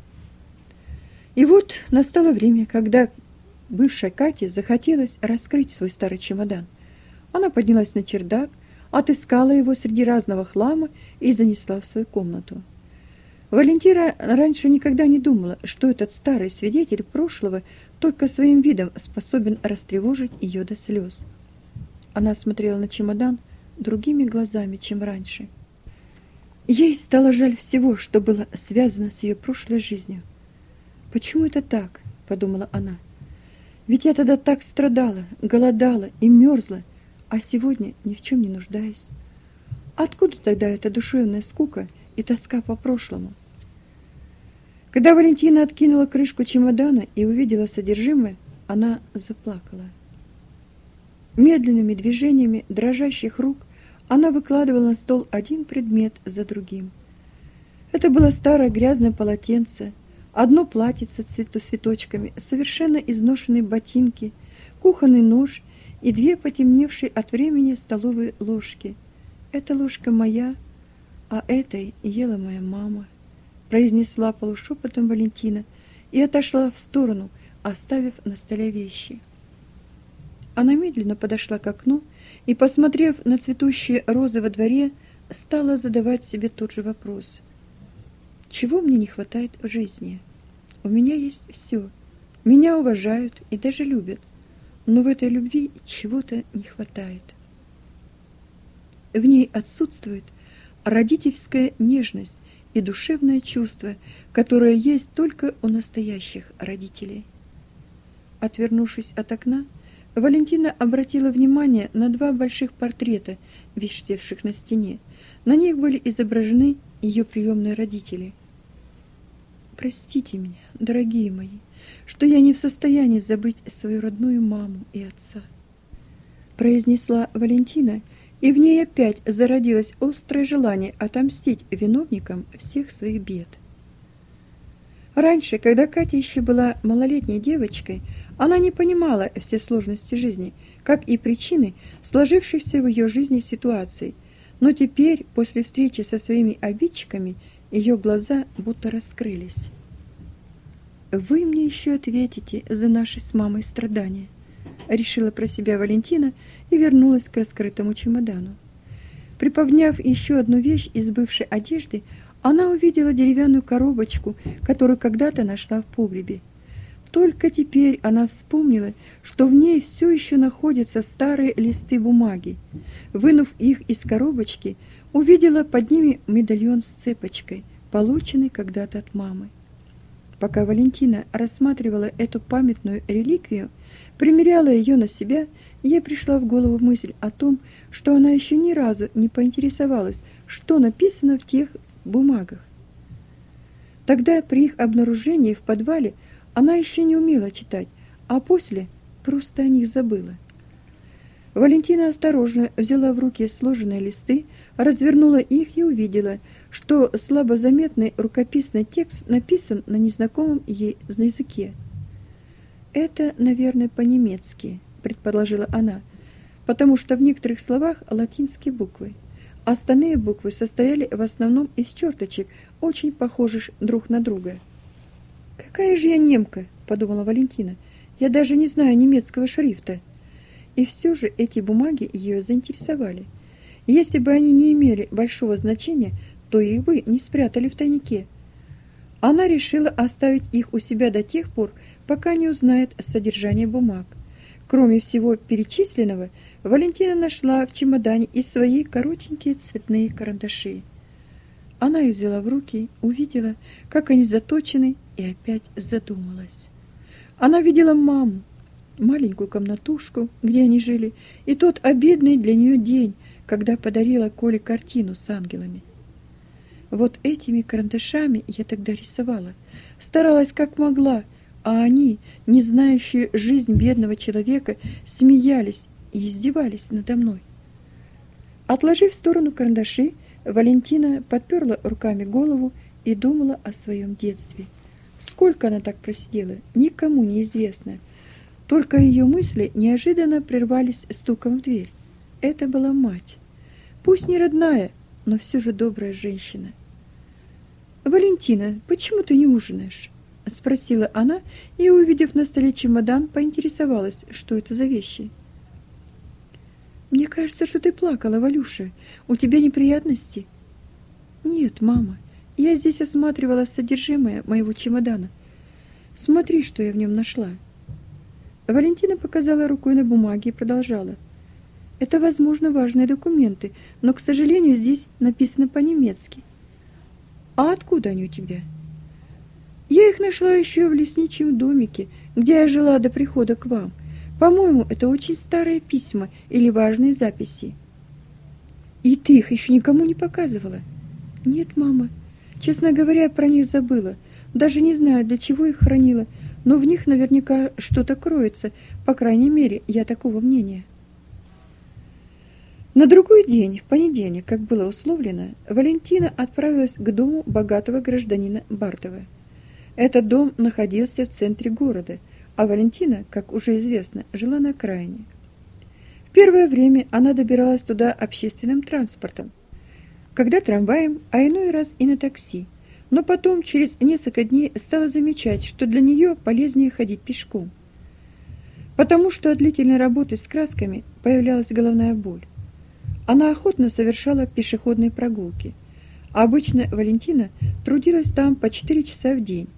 И вот настало время, когда бывшей Кате захотелось раскрыть свой старый чемодан. Она поднялась на чердак, отыскала его среди разного хлама и занесла в свою комнату. Валентина раньше никогда не думала, что этот старый свидетель прошлого только своим видом способен растревожить ее до слез. Она смотрела на чемодан другими глазами, чем раньше. Ей стало жаль всего, что было связано с ее прошлой жизнью. «Почему это так?» — подумала она. «Ведь я тогда так страдала, голодала и мерзла, а сегодня ни в чем не нуждаюсь. Откуда тогда эта душевная скука и тоска по прошлому?» Когда Валентина откинула крышку чемодана и увидела содержимое, она заплакала. Медленными движениями дрожащих рук она выкладывала на стол один предмет за другим. Это было старое грязное полотенце, одно платьице с цветочками, совершенно изношенные ботинки, кухонный нож и 2 потемневшие от времени столовые ложки. «Эта ложка моя, а этой ела моя мама», произнесла полушепотом Валентина и отошла в сторону, оставив на столе вещи. Она медленно подошла к окну и, посмотрев на цветущие розы во дворе, стала задавать себе тот же вопрос. Чего мне не хватает в жизни? У меня есть все. Меня уважают и даже любят, но в этой любви чего-то не хватает. В ней отсутствует родительская нежность и душевное чувство, которое есть только у настоящих родителей. Отвернувшись от окна, Валентина обратила внимание на два больших портрета, висевших на стене. На них были изображены ее приемные родители. «Простите меня, дорогие мои, что я не в состоянии забыть свою родную маму и отца», произнесла Валентина, и в ней опять зародилось острое желание отомстить виновникам всех своих бед. Раньше, когда Катя еще была малолетней девочкой, она не понимала все сложности жизни, как и причины сложившейся в ее жизни ситуации, но теперь, после встречи со своими обидчиками, ее глаза будто раскрылись. «Вы мне еще ответите за наши с мамой страдания», решила про себя Валентина и вернулась к раскрытому чемодану. Приподняв еще одну вещь из бывшей одежды, она увидела деревянную коробочку, которую когда-то нашла в погребе. Только теперь она вспомнила, что в ней все еще находятся старые листы бумаги. Вынув их из коробочки, увидела под ними медальон с цепочкой, полученный когда-то от мамы. Пока Валентина рассматривала эту памятную реликвию, примеряла ее на себя, ей пришла в голову мысль о том, что она еще ни разу не поинтересовалась, что написано в тех бумагах. Тогда при их обнаружении в подвале она еще не умела читать, а после просто о них забыла. Валентина осторожно взяла в руки сложенные листы, развернула их и увидела, что слабо заметный рукописный текст написан на незнакомом ей языке. «Это, наверное, по-немецки», — предположила она, потому что в некоторых словах латинские буквы. Остальные буквы состояли в основном из черточек, очень похожих друг на друга. «Какая же я немка», — подумала Валентина, — «я даже не знаю немецкого шрифта». И все же эти бумаги ее заинтересовали. Если бы они не имели большого значения, то их бы не спрятали в тайнике. Она решила оставить их у себя до тех пор, пока не узнает содержание бумаг. Кроме всего перечисленного, Валентина нашла в чемодане и свои коротенькие цветные карандаши. Она их взяла в руки, увидела, как они заточены, и опять задумалась. Она видела маму, маленькую комнатушку, где они жили, и тот обидный для нее день, когда подарила Коле картину с ангелами. Вот этими карандашами я тогда рисовала, старалась как могла, а они, не знающие жизнь бедного человека, смеялись и издевались надо мной. Отложив в сторону карандаши, Валентина подперла руками голову и думала о своем детстве. Сколько она так просидела, никому не известно. Только ее мысли неожиданно прервались стуком в дверь. Это была мать. Пусть не родная, но все же добрая женщина. «Валентина, почему ты не ужинаешь?» — спросила она и, увидев на столе чемодан, поинтересовалась, что это за вещи. «Мне кажется, что ты плакала, Валюша. У тебя неприятности?» «Нет, мама, я здесь осматривала содержимое моего чемодана. Смотри, что я в нем нашла». Валентина показала рукой на бумаге и продолжала. «Это, возможно, важные документы, но, к сожалению, здесь написано по-немецки». «А откуда они у тебя?» «Я их нашла еще в лесничьем домике, где я жила до прихода к вам. По-моему, это очень старые письма или важные записи». «И ты их еще никому не показывала?» «Нет, мама. Честно говоря, про них забыла. Даже не знаю, для чего их хранила, но в них наверняка что-то кроется. По крайней мере, я такого мнения». На другой день, в понедельник, как было условлено, Валентина отправилась к дому богатого гражданина Бартова. Этот дом находился в центре города, а Валентина, как уже известно, жила на окраине. В первое время она добиралась туда общественным транспортом, когда трамваем, а иной раз и на такси. Но потом, через несколько дней, стала замечать, что для нее полезнее ходить пешком, потому что от длительной работы с красками появлялась головная боль. Она охотно совершала пешеходные прогулки. Обычно Валентина трудилась там по 4 часа в день.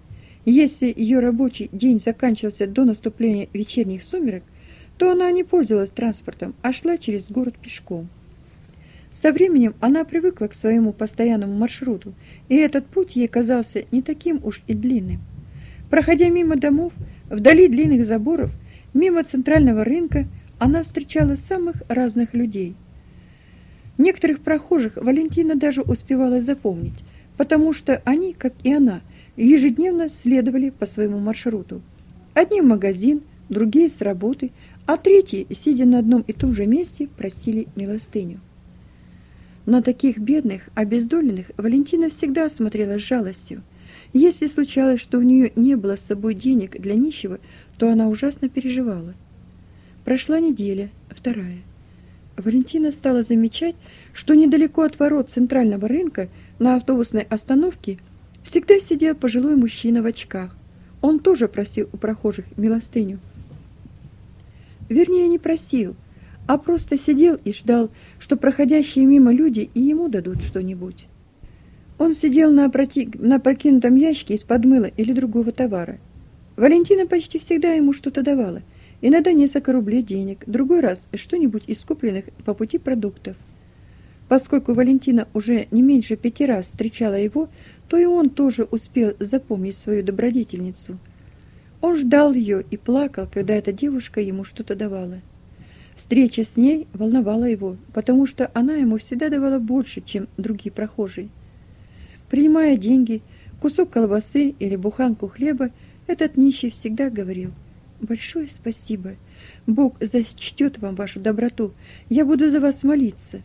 Если ее рабочий день заканчивался до наступления вечерних сумерек, то она не пользовалась транспортом, а шла через город пешком. Со временем она привыкла к своему постоянному маршруту, и этот путь ей казался не таким уж и длинным. Проходя мимо домов, вдали длинных заборов, мимо центрального рынка, она встречала самых разных людей. Некоторых прохожих Валентина даже успевала запомнить, потому что они, как и она, ежедневно следовали по своему маршруту. Одни в магазин, другие с работы, а третьи, сидя на одном и том же месте, просили милостыню. На таких бедных, обездоленных Валентина всегда смотрела с жалостью. Если случалось, что у нее не было с собой денег для нищего, то она ужасно переживала. Прошла неделя, вторая. Валентина стала замечать, что недалеко от ворот центрального рынка на автобусной остановке всегда сидел пожилой мужчина в очках. Он тоже просил у прохожих милостыню. Вернее, не просил, а просто сидел и ждал, что проходящие мимо люди и ему дадут что-нибудь. Он сидел на опрокинутом ящике из-под мыла или другого товара. Валентина почти всегда ему что-то давала, иногда несколько рублей денег, другой раз что-нибудь из купленных по пути продуктов. Поскольку Валентина уже не меньше 5 раз встречала его, то и он тоже успел запомнить свою добродетельницу. Он ждал ее и плакал, когда эта девушка ему что-то давала. Встреча с ней волновала его, потому что она ему всегда давала больше, чем другие прохожие. Принимая деньги, кусок колбасы или буханку хлеба, этот нищий всегда говорил: «Большое спасибо, Бог зачтет вам вашу доброту, я буду за вас молиться».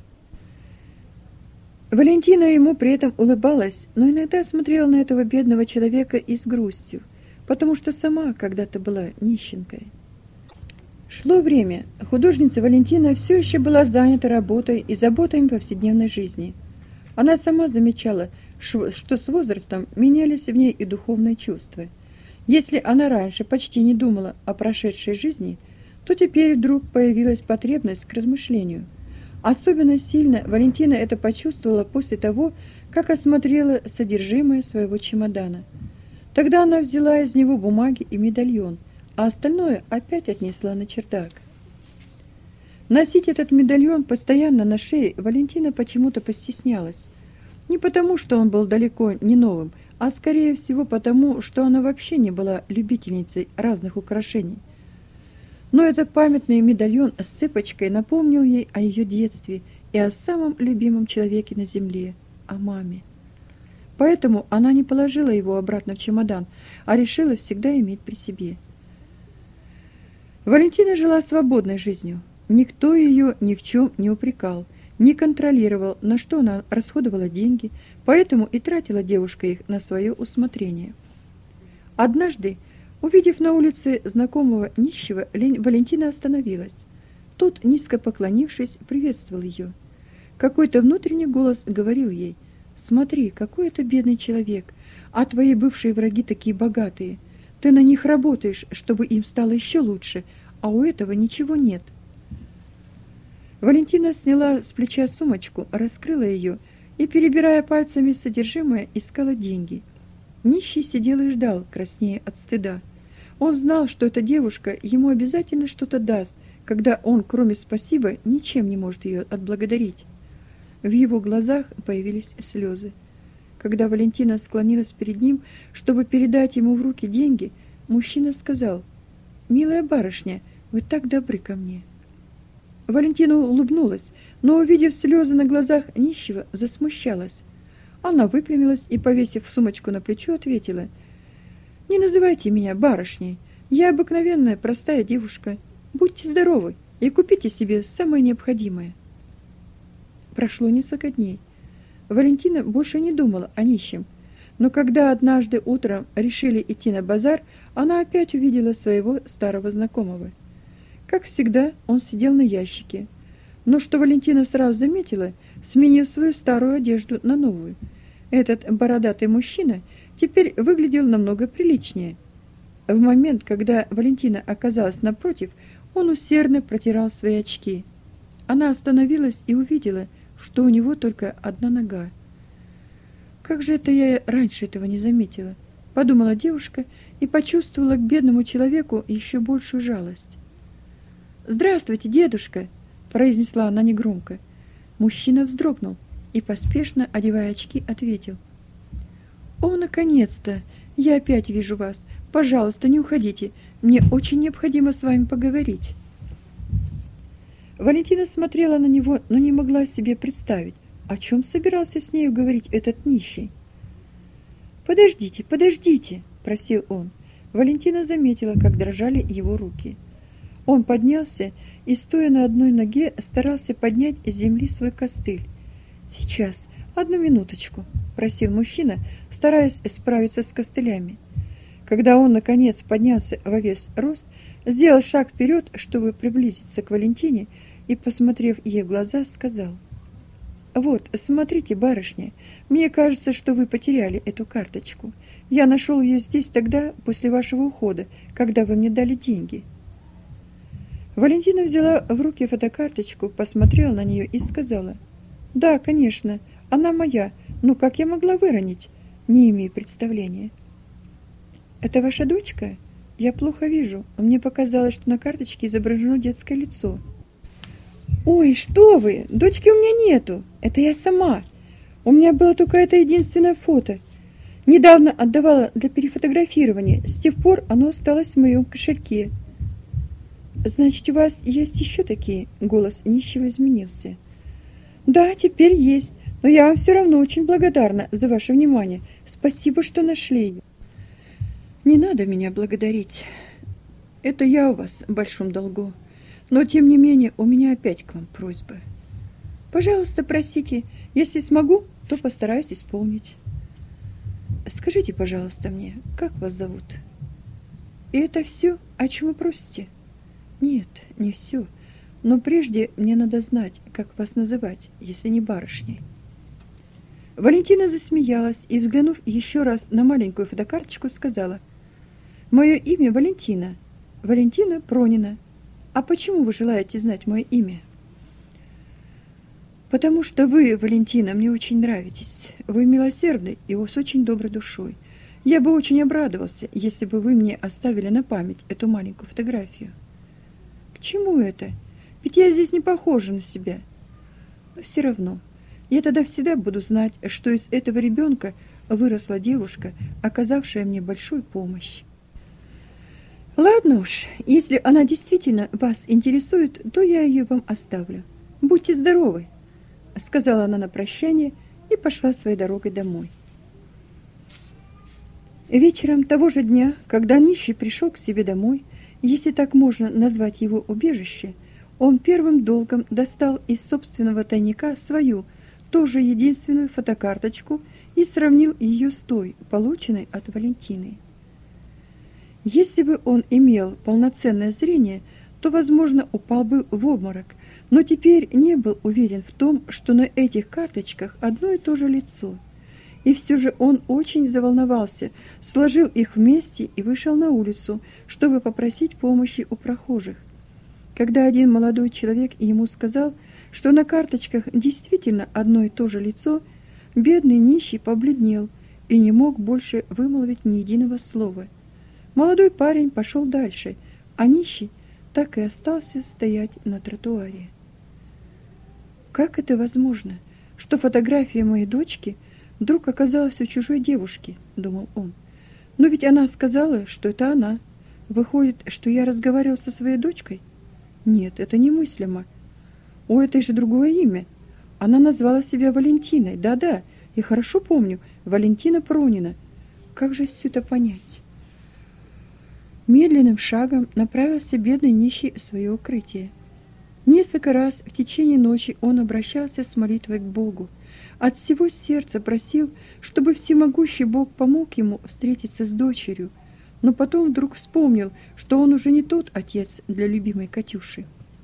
Валентина ему при этом улыбалась, но иногда смотрела на этого бедного человека и с грустью, потому что сама когда-то была нищенкой. Шло время, художница Валентина все еще была занята работой и заботами повседневной жизни. Она сама замечала, что с возрастом менялись в ней и духовные чувства. Если она раньше почти не думала о прошедшей жизни, то теперь вдруг появилась потребность к размышлению. Особенно сильно Валентина это почувствовала после того, как осмотрела содержимое своего чемодана. Тогда она взяла из него бумаги и медальон, а остальное опять отнесла на чердак. Носить этот медальон постоянно на шее Валентина почему-то постеснялась. Не потому, что он был далеко не новым, а скорее всего потому, что она вообще не была любительницей разных украшений. Но этот памятный медальон с цепочкой напомнил ей о ее детстве и о самом любимом человеке на земле, о маме. Поэтому она не положила его обратно в чемодан, а решила всегда иметь при себе. Валентина жила свободной жизнью. Никто ее ни в чем не упрекал, не контролировал, на что она расходовала деньги, поэтому и тратила девушка их на свое усмотрение. Однажды, увидев на улице знакомого нищего, Валентина остановилась. Тот, низко поклонившись, приветствовал ее. Какой-то внутренний голос говорил ей: «Смотри, какой это бедный человек, а твои бывшие враги такие богатые. Ты на них работаешь, чтобы им стало еще лучше, а у этого ничего нет». Валентина сняла с плеча сумочку, раскрыла ее и, перебирая пальцами содержимое, искала деньги. Нищий сидел и ждал, краснея от стыда. Он знал, что эта девушка ему обязательно что-то даст, когда он, кроме спасибо, ничем не может ее отблагодарить. В его глазах появились слезы. Когда Валентина склонилась перед ним, чтобы передать ему в руки деньги, мужчина сказал: «Милая барышня, вы так добры ко мне». Валентина улыбнулась, но, увидев слезы на глазах нищего, засмущалась. Она выпрямилась и, повесив сумочку на плечо, ответила: «Не называйте меня барышней. Я обыкновенная простая девушка. Будьте здоровы и купите себе самое необходимое». Прошло несколько дней. Валентина больше не думала о нищем, но когда однажды утром решили идти на базар, она опять увидела своего старого знакомого. Как всегда, он сидел на ящике. Но что Валентина сразу заметила, сменил свою старую одежду на новую. Этот бородатый мужчина теперь выглядел намного приличнее. В момент, когда Валентина оказалась напротив, он усердно протирал свои очки. Она остановилась и увидела, что у него только одна нога. «Как же это я раньше этого не заметила? подумала девушка и почувствовала к бедному человеку еще большую жалость. «Здравствуйте, дедушка!» – произнесла она негромко. Мужчина вздрогнул и, поспешно одевая очки, ответил. «О, наконец-то! Я опять вижу вас. Пожалуйста, не уходите. Мне очень необходимо с вами поговорить». Валентина смотрела на него, но не могла себе представить, о чем собирался с нею говорить этот нищий. «Подождите, подождите!» – просил он. Валентина заметила, как дрожали его руки. Он поднялся и, стоя на одной ноге, старался поднять с земли свой костыль. «Сейчас, одну минуточку», – просил мужчина, стараясь справиться с костылями. Когда он, наконец, поднялся во весь рост, сделал шаг вперед, чтобы приблизиться к Валентине, и, посмотрев ей в глаза, сказал: «Вот, смотрите, барышня, мне кажется, что вы потеряли эту карточку. Я нашел ее здесь тогда, после вашего ухода, когда вы мне дали деньги». Валентина взяла в руки фотокарточку, посмотрела на нее и сказала: «Да, конечно, она моя, но как я могла выронить? Не имею представления». «Это ваша дочка? Я плохо вижу. Мне показалось, что на карточке изображено детское лицо». «Ой, что вы! Дочки у меня нету. Это я сама. У меня было только это единственное фото. Недавно отдавала для перефотографирования. С тех пор оно осталось в моем кошельке». «Значит, у вас есть еще такие?» Голос нищего изменился. «Да, теперь есть. Но я вам все равно очень благодарна за ваше внимание. Спасибо, что нашли ее». «Не надо меня благодарить. Это я у вас в большом долгу. Но, тем не менее, у меня опять к вам просьба. Пожалуйста, просите. Если смогу, то постараюсь исполнить. Скажите, пожалуйста, мне, как вас зовут?» «И это все, о чем вы просите?» «Нет, не все. Но прежде мне надо знать, как вас называть, если не барышней». Валентина засмеялась и, взглянув еще раз на маленькую фотокарточку, сказала: «Мое имя Валентина. Валентина Пронина. А почему вы желаете знать мое имя?» «Потому что вы, Валентина, мне очень нравитесь. Вы милосердны и с очень доброй душой. Я бы очень обрадовался, если бы вы мне оставили на память эту маленькую фотографию». «К чему это? Ведь я здесь не похожа на себя». «Но все равно. Я тогда всегда буду знать, что из этого ребенка выросла девушка, оказавшая мне большую помощь». «Ладно уж, если она действительно вас интересует, то я ее вам оставлю. Будьте здоровы», — сказала она на прощание и пошла своей дорогой домой. Вечером того же дня, когда нищий пришел к себе домой, если так можно назвать его убежище, он первым долгом достал из собственного тайника свою, тоже единственную фотокарточку и сравнил ее с той, полученной от Валентины. Если бы он имел полноценное зрение, то, возможно, упал бы в обморок, но теперь не был уверен в том, что на этих карточках одно и то же лицо. И все же он очень заволновался, сложил их вместе и вышел на улицу, чтобы попросить помощи у прохожих. Когда один молодой человек ему сказал, что на карточках действительно одно и то же лицо, бедный нищий побледнел и не мог больше вымолвить ни единого слова. Молодой парень пошел дальше, а нищий так и остался стоять на тротуаре. «Как это возможно, что фотография моей дочки вдруг оказалась у чужой девушки?» – думал он. «Но ведь она сказала, что это она. Выходит, что я разговаривал со своей дочкой? Нет, это немыслимо. У этой же другое имя. Она назвала себя Валентиной. Да-да, я хорошо помню, Валентина Пронина. Как же все это понять?» Медленным шагом направился бедный нищий в свое укрытие. Несколько раз в течение ночи он обращался с молитвой к Богу. От всего сердца просил, чтобы всемогущий Бог помог ему встретиться с дочерью, но потом вдруг вспомнил, что он уже не тот отец для любимой Катюши.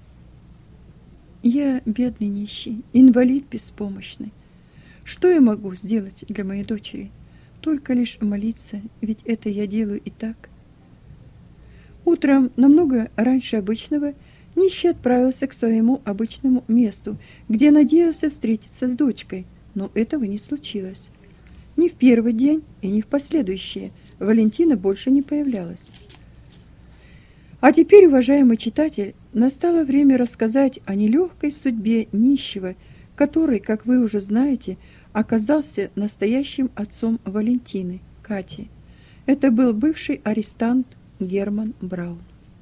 «Я бедный нищий, инвалид беспомощный. Что я могу сделать для моей дочери? Только лишь молиться, ведь это я делаю и так». Утром, намного раньше обычного, нищий отправился к своему обычному месту, где надеялся встретиться с дочкой, но этого не случилось. Ни в первый день и ни в последующие, Валентина больше не появлялась. А теперь, уважаемый читатель, настало время рассказать о нелегкой судьбе нищего, который, как вы уже знаете, оказался настоящим отцом Валентины, Кати. Это был бывший арестант Герман Браун.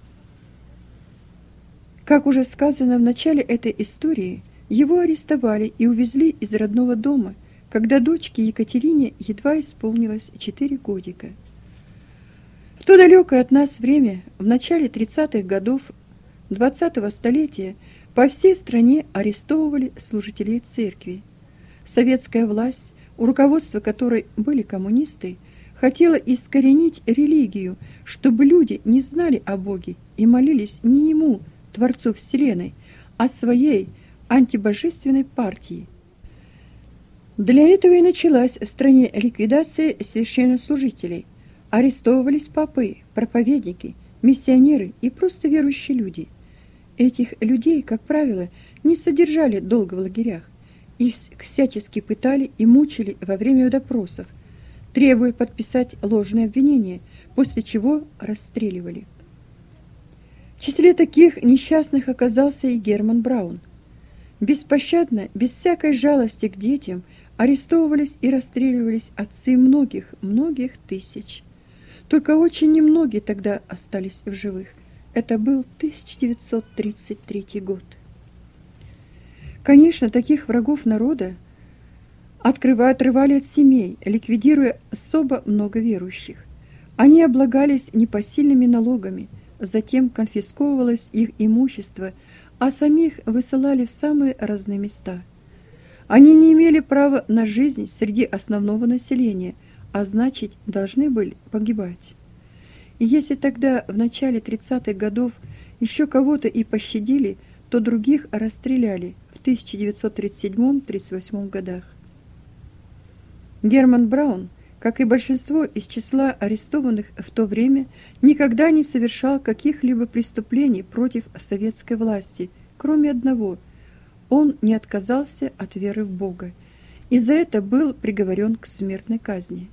Как уже сказано в начале этой истории, его арестовали и увезли из родного дома, когда дочке Екатерине едва исполнилось 4 годика. В то далекое от нас время, в начале 30-х годов 20-го столетия, по всей стране арестовывали служителей церкви. Советская власть, у руководства которой были коммунисты, хотела искоренить религию, чтобы люди не знали о Боге и молились не Ему, Творцу Вселенной, а своей антибожественной партии. Для этого и началась в стране ликвидация священнослужителей. Арестовывались попы, проповедники, миссионеры и просто верующие люди. Этих людей, как правило, не содержали долго в лагерях. Их всячески пытали и мучили во время допросов, требуя подписать ложные обвинения, после чего расстреливали. В числе таких несчастных оказался и Герман Браун. Беспощадно, без всякой жалости к детям, арестовывались и расстреливались отцы многих тысяч. Только очень немногие тогда остались в живых. Это был 1933 год. Конечно, таких врагов народа отрывали от семей, ликвидируя особо много верующих. Они облагались непосильными налогами, затем конфисковывалось их имущество, а самих высылали в самые разные места. Они не имели права на жизнь среди основного населения, а значит, должны были погибать. И если тогда, в начале 30-х годов, еще кого-то и пощадили, то других расстреляли в 1937-38 годах. Герман Браун, как и большинство из числа арестованных в то время, никогда не совершал каких-либо преступлений против советской власти, кроме одного – он не отказался от веры в Бога, и за это был приговорен к смертной казни.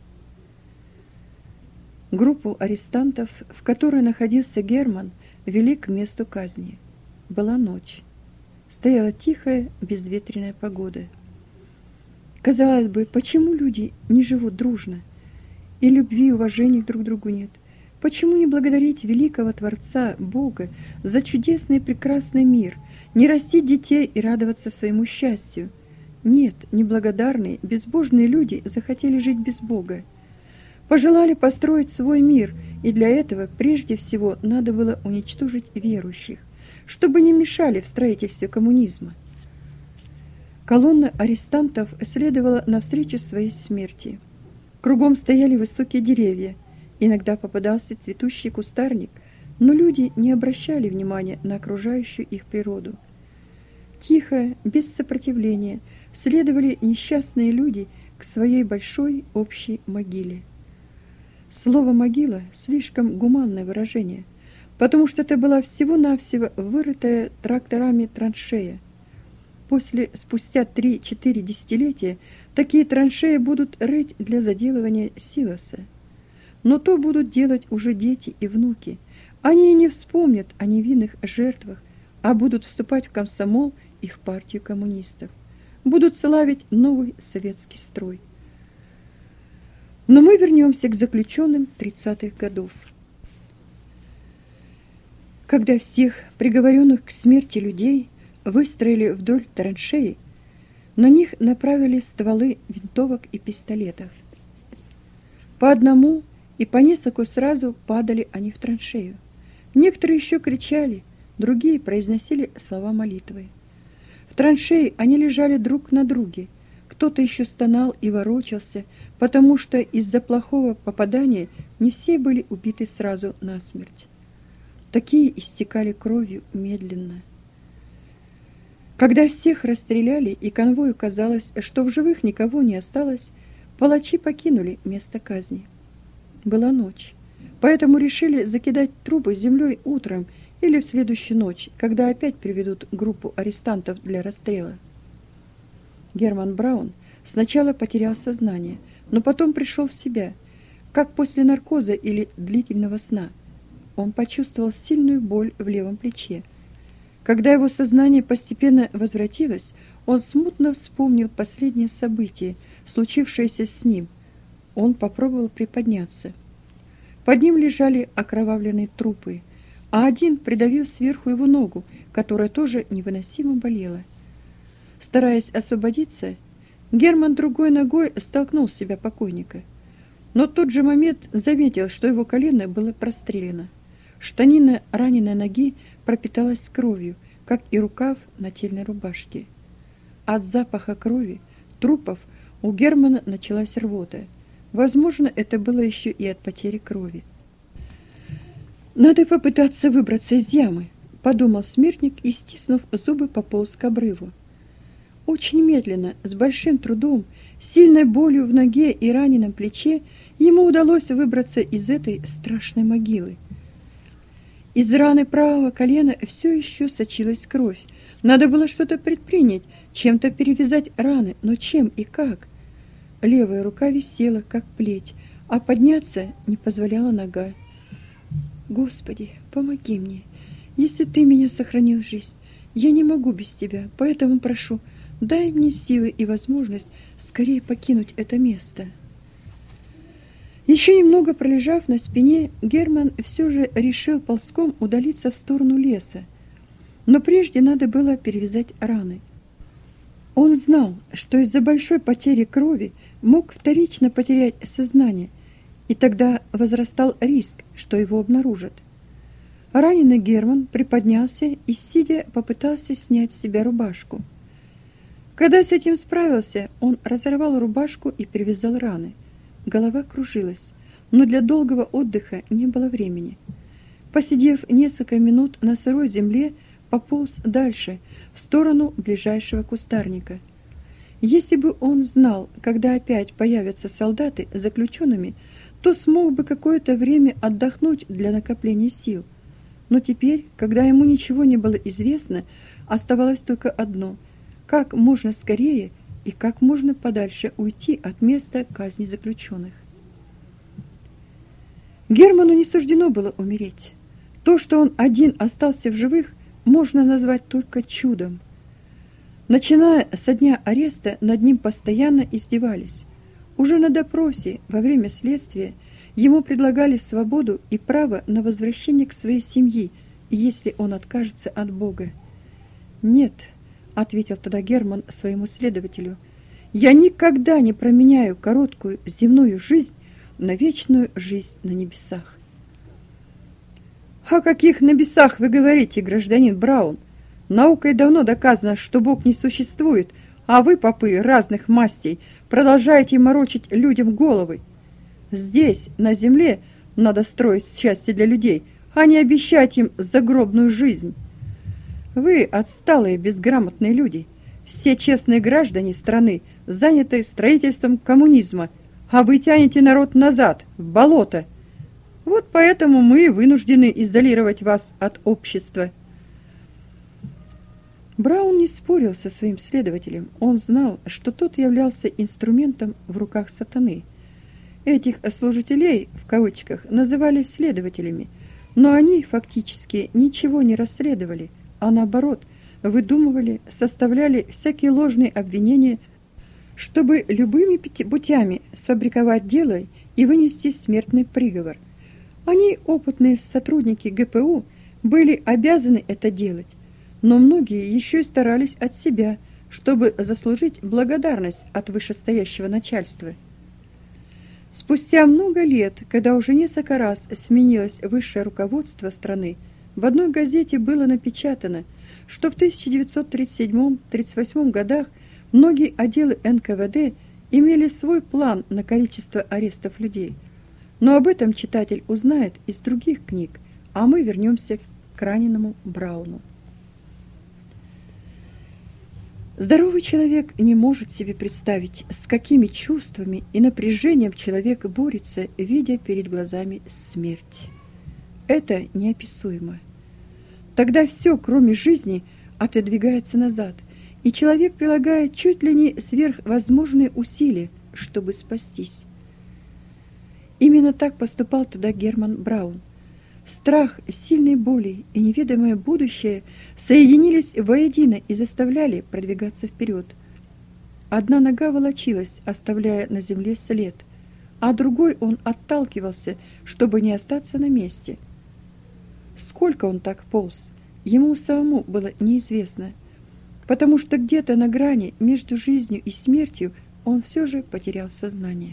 Группу арестантов, в которой находился Герман, вели к месту казни. Была ночь. Стояла тихая, безветренная погода. Казалось бы, почему люди не живут дружно? И любви и уважения друг к другу нет? Почему не благодарить великого Творца, Бога, за чудесный и прекрасный мир, не растить детей и радоваться своему счастью? Нет, неблагодарные, безбожные люди захотели жить без Бога. Пожелали построить свой мир, и для этого прежде всего надо было уничтожить верующих, чтобы не мешали в строительстве коммунизма. Колонна арестантов следовала навстречу своей смерти. Кругом стояли высокие деревья, иногда попадался цветущий кустарник, но люди не обращали внимания на окружающую их природу. Тихо, без сопротивления, следовали несчастные люди к своей большой общей могиле. Слово «могила» слишком гуманное выражение, потому что это была всего-навсего вырытая тракторами траншея. Спустя 3-4 десятилетия такие траншеи будут рыть для заделывания силоса. Но то будут делать уже дети и внуки. Они и не вспомнят о невинных жертвах, а будут вступать в комсомол и в партию коммунистов. Будут славить новый советский строй. Но мы вернемся к заключенным 30-х годов. Когда всех приговоренных к смерти людей выстроили вдоль траншеи, на них направили стволы винтовок и пистолетов. По одному и по нескольку сразу падали они в траншею. Некоторые еще кричали, другие произносили слова молитвы. В траншеи они лежали друг на друге. Кто-то еще стонал и ворочался, потому что из-за плохого попадания не все были убиты сразу насмерть. Такие истекали кровью медленно. Когда всех расстреляли и конвою казалось, что в живых никого не осталось, палачи покинули место казни. Была ночь, поэтому решили закидать трупы землей утром или в следующую ночь, когда опять приведут группу арестантов для расстрела. Герман Браун сначала потерял сознание, но потом пришел в себя. как после наркоза или длительного сна. Он почувствовал сильную боль в левом плече. Когда его сознание постепенно возвратилось, он смутно вспомнил последнее событие, случившееся с ним. Он попробовал приподняться. Под ним лежали окровавленные трупы, а один придавил сверху его ногу, которая тоже невыносимо болела. Стараясь освободиться, Герман другой ногой столкнул с себя покойника. Но в тот же момент заметил, что его колено было прострелено. Штанина раненой ноги пропиталась кровью, как и рукав нательной рубашки. От запаха крови, трупов у Германа началась рвота. Возможно, это было еще и от потери крови. «Надо попытаться выбраться из ямы», — подумал смертник и, стиснув зубы, пополз к обрыву. Очень медленно, с большим трудом, сильной болью в ноге и раненом плече ему удалось выбраться из этой страшной могилы. Из раны правого колена все еще сочилась кровь. Надо было что-то предпринять, чем-то перевязать раны, но чем и как? Левая рука висела, как плеть, а подняться не позволяла нога. «Господи, помоги мне. Если ты меня сохранил жизнь, я не могу без тебя, поэтому прошу, дай мне силы и возможность скорее покинуть это место». Еще немного пролежав на спине, Герман все же решил ползком удалиться в сторону леса. Но прежде надо было перевязать раны. Он знал, что из-за большой потери крови мог вторично потерять сознание, и тогда возрастал риск, что его обнаружат. Раненый Герман приподнялся и, сидя, попытался снять с себя рубашку. Когда с этим справился, он разорвал рубашку и перевязал раны. Голова кружилась, но для долгого отдыха не было времени. Посидев несколько минут на сырой земле, пополз дальше, в сторону ближайшего кустарника. Если бы он знал, когда опять появятся солдаты с заключенными, то смог бы какое-то время отдохнуть для накопления сил. Но теперь, когда ему ничего не было известно, оставалось только одно – как можно скорее и как можно подальше уйти от места казни заключенных. Герману не суждено было умереть. То, что он один остался в живых, можно назвать только чудом. Начиная со дня ареста, над ним постоянно издевались. Уже на допросе, во время следствия, ему предлагали свободу и право на возвращение к своей семье, если он откажется от Бога. «Нет», — ответил тогда Герман своему следователю, — «я никогда не променяю короткую земную жизнь на вечную жизнь на небесах». «О каких небесах вы говорите, гражданин Браун? Наукой давно доказано, что Бог не существует, а вы, попы разных мастей, продолжаете морочить людям головы. Здесь, на земле, надо строить счастье для людей, а не обещать им загробную жизнь. Вы отсталые, безграмотные люди. Все честные граждане страны заняты строительством коммунизма, а вы тянете народ назад, в болото. Вот поэтому мы вынуждены изолировать вас от общества». Браун не спорил со своим следователем. Он знал, что тот являлся инструментом в руках сатаны. Этих «служителей» в кавычках называли следователями, но они фактически ничего не расследовали, а наоборот, выдумывали, составляли всякие ложные обвинения, чтобы любыми путями сфабриковать дело и вынести смертный приговор. Они, опытные сотрудники ГПУ, были обязаны это делать, но многие еще и старались от себя, чтобы заслужить благодарность от вышестоящего начальства. Спустя много лет, когда уже несколько раз сменилось высшее руководство страны, в одной газете было напечатано, что в 1937-38 годах многие отделы НКВД имели свой план на количество арестов людей. Но об этом читатель узнает из других книг, а мы вернемся к раненому Брауну. Здоровый человек не может себе представить, с какими чувствами и напряжением человек борется, видя перед глазами смерть. Это неописуемо. Тогда все, кроме жизни, отодвигается назад, и человек прилагает чуть ли не сверхвозможные усилия, чтобы спастись. Именно так поступал тогда Герман Браун. Страх, сильные боли и неведомое будущее соединились воедино и заставляли продвигаться вперед. Одна нога волочилась, оставляя на земле след, а другой он отталкивался, чтобы не остаться на месте. Сколько он так полз, ему самому было неизвестно, потому что где-то на грани между жизнью и смертью он все же потерял сознание.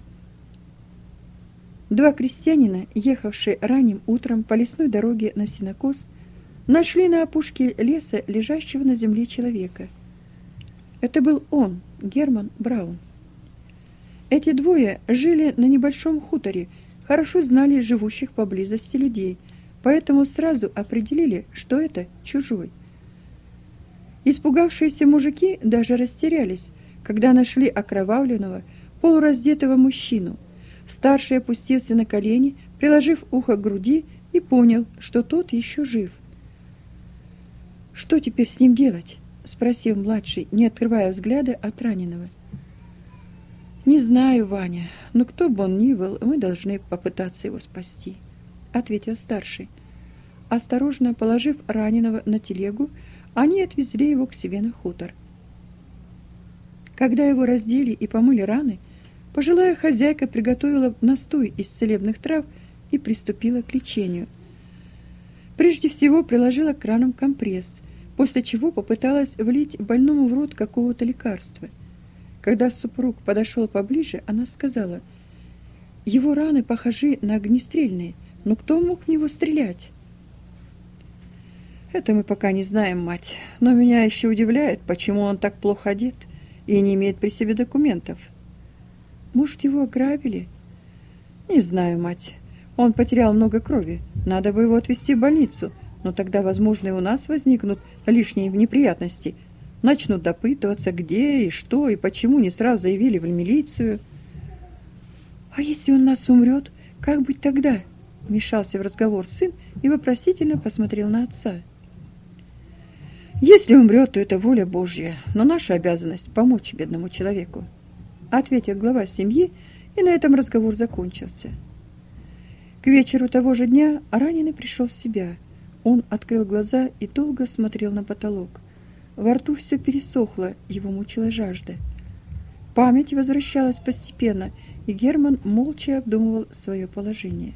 Два крестьянина, ехавшие ранним утром по лесной дороге на сенокос, нашли на опушке леса лежащего на земле человека. Это был он, Герман Браун. Эти двое жили на небольшом хуторе, хорошо знали живущих поблизости людей, поэтому сразу определили, что это чужой. Испугавшиеся мужики даже растерялись, когда нашли окровавленного, полураздетого мужчину. Старший опустился на колени, приложив ухо к груди, и понял, что тот еще жив. «Что теперь с ним делать?» — спросил младший, не открывая взгляда от раненого. «Не знаю, Ваня, но кто бы он ни был, мы должны попытаться его спасти», — ответил старший. Осторожно положив раненого на телегу, они отвезли его к себе на хутор. Когда его раздели и помыли раны, пожилая хозяйка приготовила настой из целебных трав и приступила к лечению. Прежде всего приложила к ранам компресс, после чего попыталась влить больному в рот какого-то лекарства. Когда супруг подошел поближе, она сказала: «Его раны похожи на огнестрельные, но кто мог в него стрелять?» «Это мы пока не знаем, мать, но меня еще удивляет, почему он так плохо одет и не имеет при себе документов». «Может, его ограбили?» «Не знаю, мать. Он потерял много крови. Надо бы его отвезти в больницу, но тогда, возможно, и у нас возникнут лишние неприятности. Начнут допытываться, где и что, и почему не сразу заявили в милицию». «А если он нас умрет, как быть тогда?» — вмешался в разговор сын и вопросительно посмотрел на отца. «Если умрет, то это воля Божья, но наша обязанность — помочь бедному человеку», — ответил глава семьи, и на этом разговор закончился. К вечеру того же дня раненый пришел в себя. Он открыл глаза и долго смотрел на потолок. Во рту все пересохло, его мучила жажда. Память возвращалась постепенно, и Герман молча обдумывал свое положение.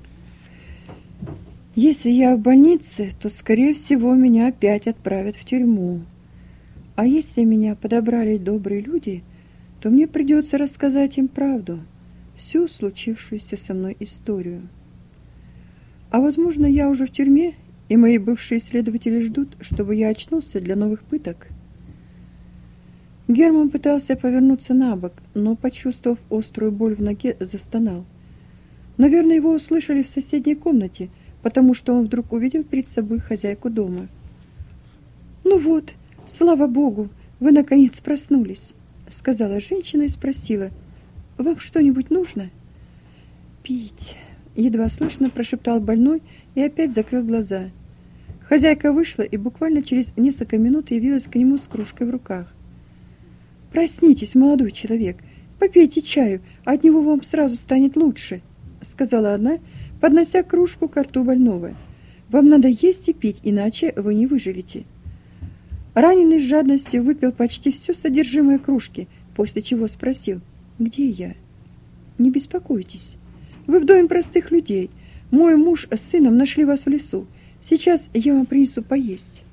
«Если я в больнице, то, скорее всего, меня опять отправят в тюрьму. А если меня подобрали добрые люди, то мне придется рассказать им правду, всю случившуюся со мной историю. А, возможно, я уже в тюрьме, и мои бывшие следователи ждут, чтобы я очнулся для новых пыток». Герман пытался повернуться на бок, но, почувствовав острую боль в ноге, застонал. Наверное, его услышали в соседней комнате, потому что он вдруг увидел перед собой хозяйку дома. «Ну вот, слава Богу, вы наконец проснулись», — сказала женщина и спросила: «Вам что-нибудь нужно?» «Пить», — едва слышно прошептал больной и опять закрыл глаза. Хозяйка вышла и буквально через несколько минут явилась к нему с кружкой в руках. «Проснитесь, молодой человек, попейте чаю, от него вам сразу станет лучше», — сказала она, поднося кружку к рту больного. «Вам надо есть и пить, иначе вы не выживете». Раненый с жадностью выпил почти все содержимое кружки, после чего спросил: «Где я?» «Не беспокойтесь. Вы в доме простых людей. Мой муж с сыном нашли вас в лесу. Сейчас я вам принесу поесть».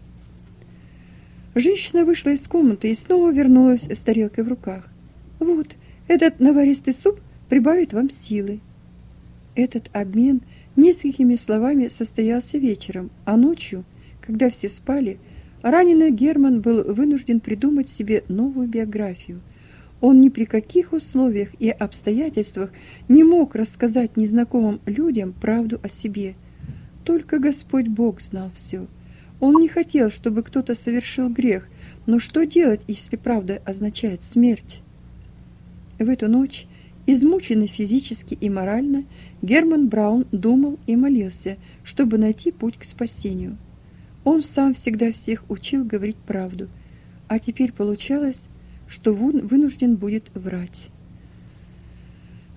Женщина вышла из комнаты и снова вернулась с тарелкой в руках. «Вот, этот наваристый суп прибавит вам силы». Этот обмен несколькими словами состоялся вечером, а ночью, когда все спали, раненый Герман был вынужден придумать себе новую биографию. Он ни при каких условиях и обстоятельствах не мог рассказать незнакомым людям правду о себе. Только Господь Бог знал все. Он не хотел, чтобы кто-то совершил грех, но что делать, если правда означает смерть? В эту ночь, измученный физически и морально, Герман Браун думал и молился, чтобы найти путь к спасению. Он сам всегда всех учил говорить правду, а теперь получалось, что вынужден будет врать.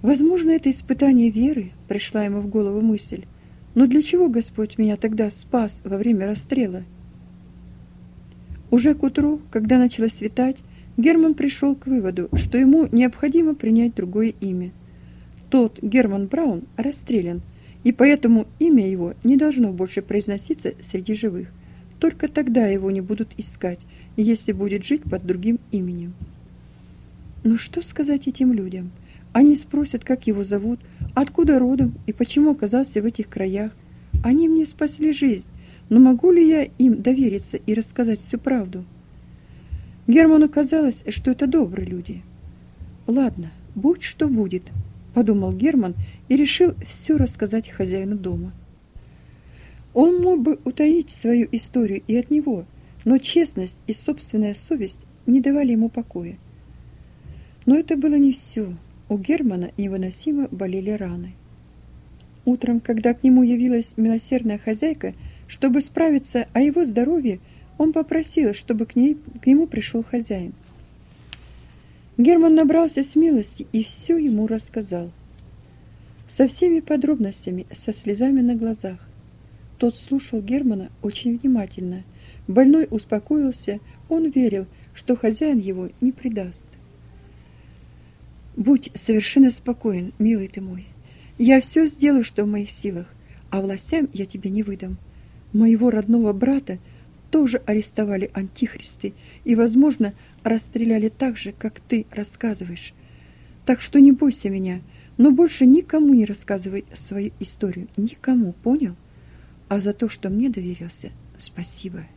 Возможно, это испытание веры, пришла ему в голову мысль. Но для чего Господь меня тогда спас во время расстрела? Уже к утру, когда начало светать, Герман пришел к выводу, что ему необходимо принять другое имя. Тот Герман Браун расстрелян, и поэтому имя его не должно больше произноситься среди живых. Только тогда его не будут искать, если будет жить под другим именем. Но что сказать этим людям? Они спросят, как его зовут, откуда родом и почему оказался в этих краях. Они мне спасли жизнь, но могу ли я им довериться и рассказать всю правду? Герману казалось, что это добрые люди. Ладно, будь что будет, подумал Герман и решил все рассказать хозяину дома. Он мог бы утаить свою историю и от него, но честность и собственная совесть не давали ему покоя. Но это было не все. У Германа невыносимо болели раны. Утром, когда к нему явилась милосердная хозяйка, чтобы справиться о его здоровье, он попросил, чтобы к нему пришел хозяин. Герман набрался смелости и все ему рассказал. Со всеми подробностями, со слезами на глазах. Тот слушал Германа очень внимательно. Больной успокоился, он верил, что хозяин его не предаст. «Будь совершенно спокоен, милый ты мой. Я все сделаю, что в моих силах, а властям я тебе не выдам. Моего родного брата тоже арестовали антихристы и, возможно, расстреляли так же, как ты рассказываешь. Так что не бойся меня, но больше никому не рассказывай свою историю. Никому, понял? А за то, что мне доверился, спасибо».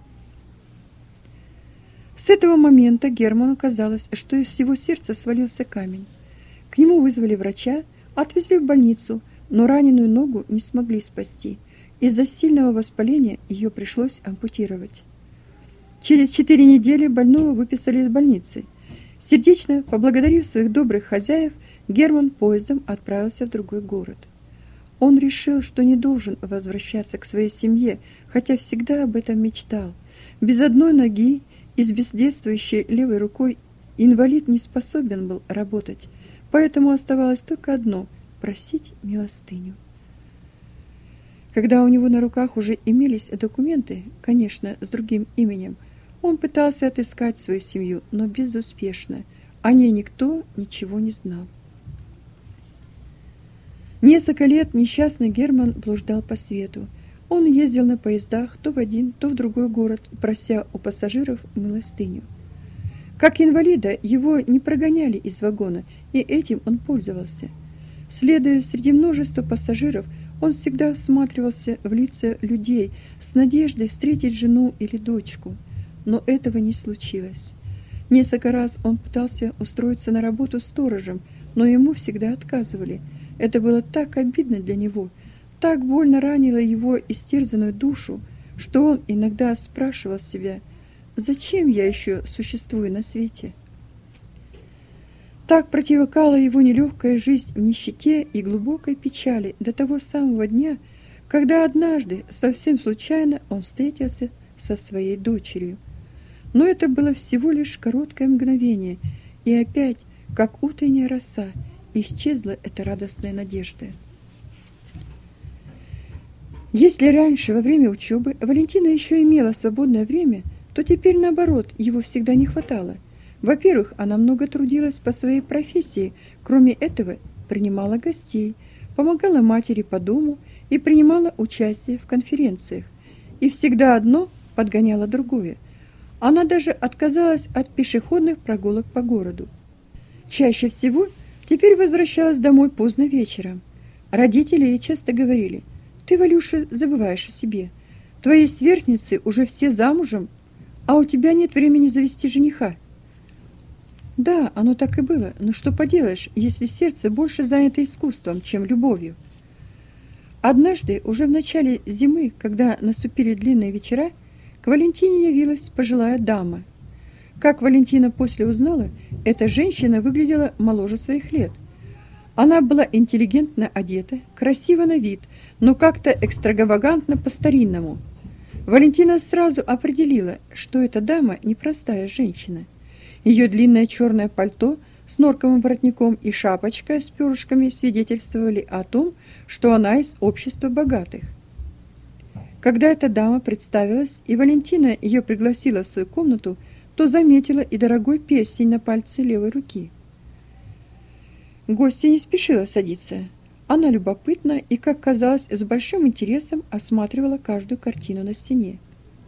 С этого момента Герману казалось, что из его сердца свалился камень. К нему вызвали врача, отвезли в больницу, но раненую ногу не смогли спасти. Из-за сильного воспаления ее пришлось ампутировать. Через 4 недели больного выписали из больницы. Сердечно поблагодарив своих добрых хозяев, Герман поездом отправился в другой город. Он решил, что не должен возвращаться к своей семье, хотя всегда об этом мечтал. Без одной ноги и с бездействующей левой рукой инвалид не способен был работать, поэтому оставалось только одно – просить милостыню. Когда у него на руках уже имелись документы, конечно, с другим именем, он пытался отыскать свою семью, но безуспешно. О ней никто ничего не знал. Несколько лет несчастный Герман блуждал по свету. Он ездил на поездах то в один, то в другой город, прося у пассажиров милостыню. Как инвалида его не прогоняли из вагона, и этим он пользовался. Следуя среди множества пассажиров, он всегда всматривался в лица людей с надеждой встретить жену или дочку. Но этого не случилось. Несколько раз он пытался устроиться на работу сторожем, но ему всегда отказывали. Это было так обидно для него, так больно ранило его истерзанную душу, что он иногда спрашивал себя: «Зачем я еще существую на свете?» Так протекала его нелегкая жизнь в нищете и глубокой печали до того самого дня, когда однажды, совсем случайно, он встретился со своей дочерью. Но это было всего лишь короткое мгновение, и опять, как утренняя роса, исчезла эта радостная надежда. Если раньше, во время учебы, Валентина еще имела свободное время, то теперь, наоборот, его всегда не хватало. Во-первых, она много трудилась по своей профессии, кроме этого принимала гостей, помогала матери по дому и принимала участие в конференциях. И всегда одно подгоняло другое. Она даже отказалась от пешеходных прогулок по городу. Чаще всего теперь возвращалась домой поздно вечером. Родители ей часто говорили: «Ты, Валюша, забываешь о себе. Твои сверстницы уже все замужем, а у тебя нет времени завести жениха». Да, оно так и было, но что поделаешь, если сердце больше занято искусством, чем любовью. Однажды, уже в начале зимы, когда наступили длинные вечера, к Валентине явилась пожилая дама. Как Валентина после узнала, эта женщина выглядела моложе своих лет. Она была интеллигентно одета, красива на вид, но как-то экстравагантно по-старинному. Валентина сразу определила, что эта дама непростая женщина. Ее длинное черное пальто с норковым воротником и шапочка с перышками свидетельствовали о том, что она из общества богатых. Когда эта дама представилась, и Валентина ее пригласила в свою комнату, то заметила и дорогой перстень на пальце левой руки. Гостья не спешила садиться. Она любопытно и, как казалось, с большим интересом осматривала каждую картину на стене.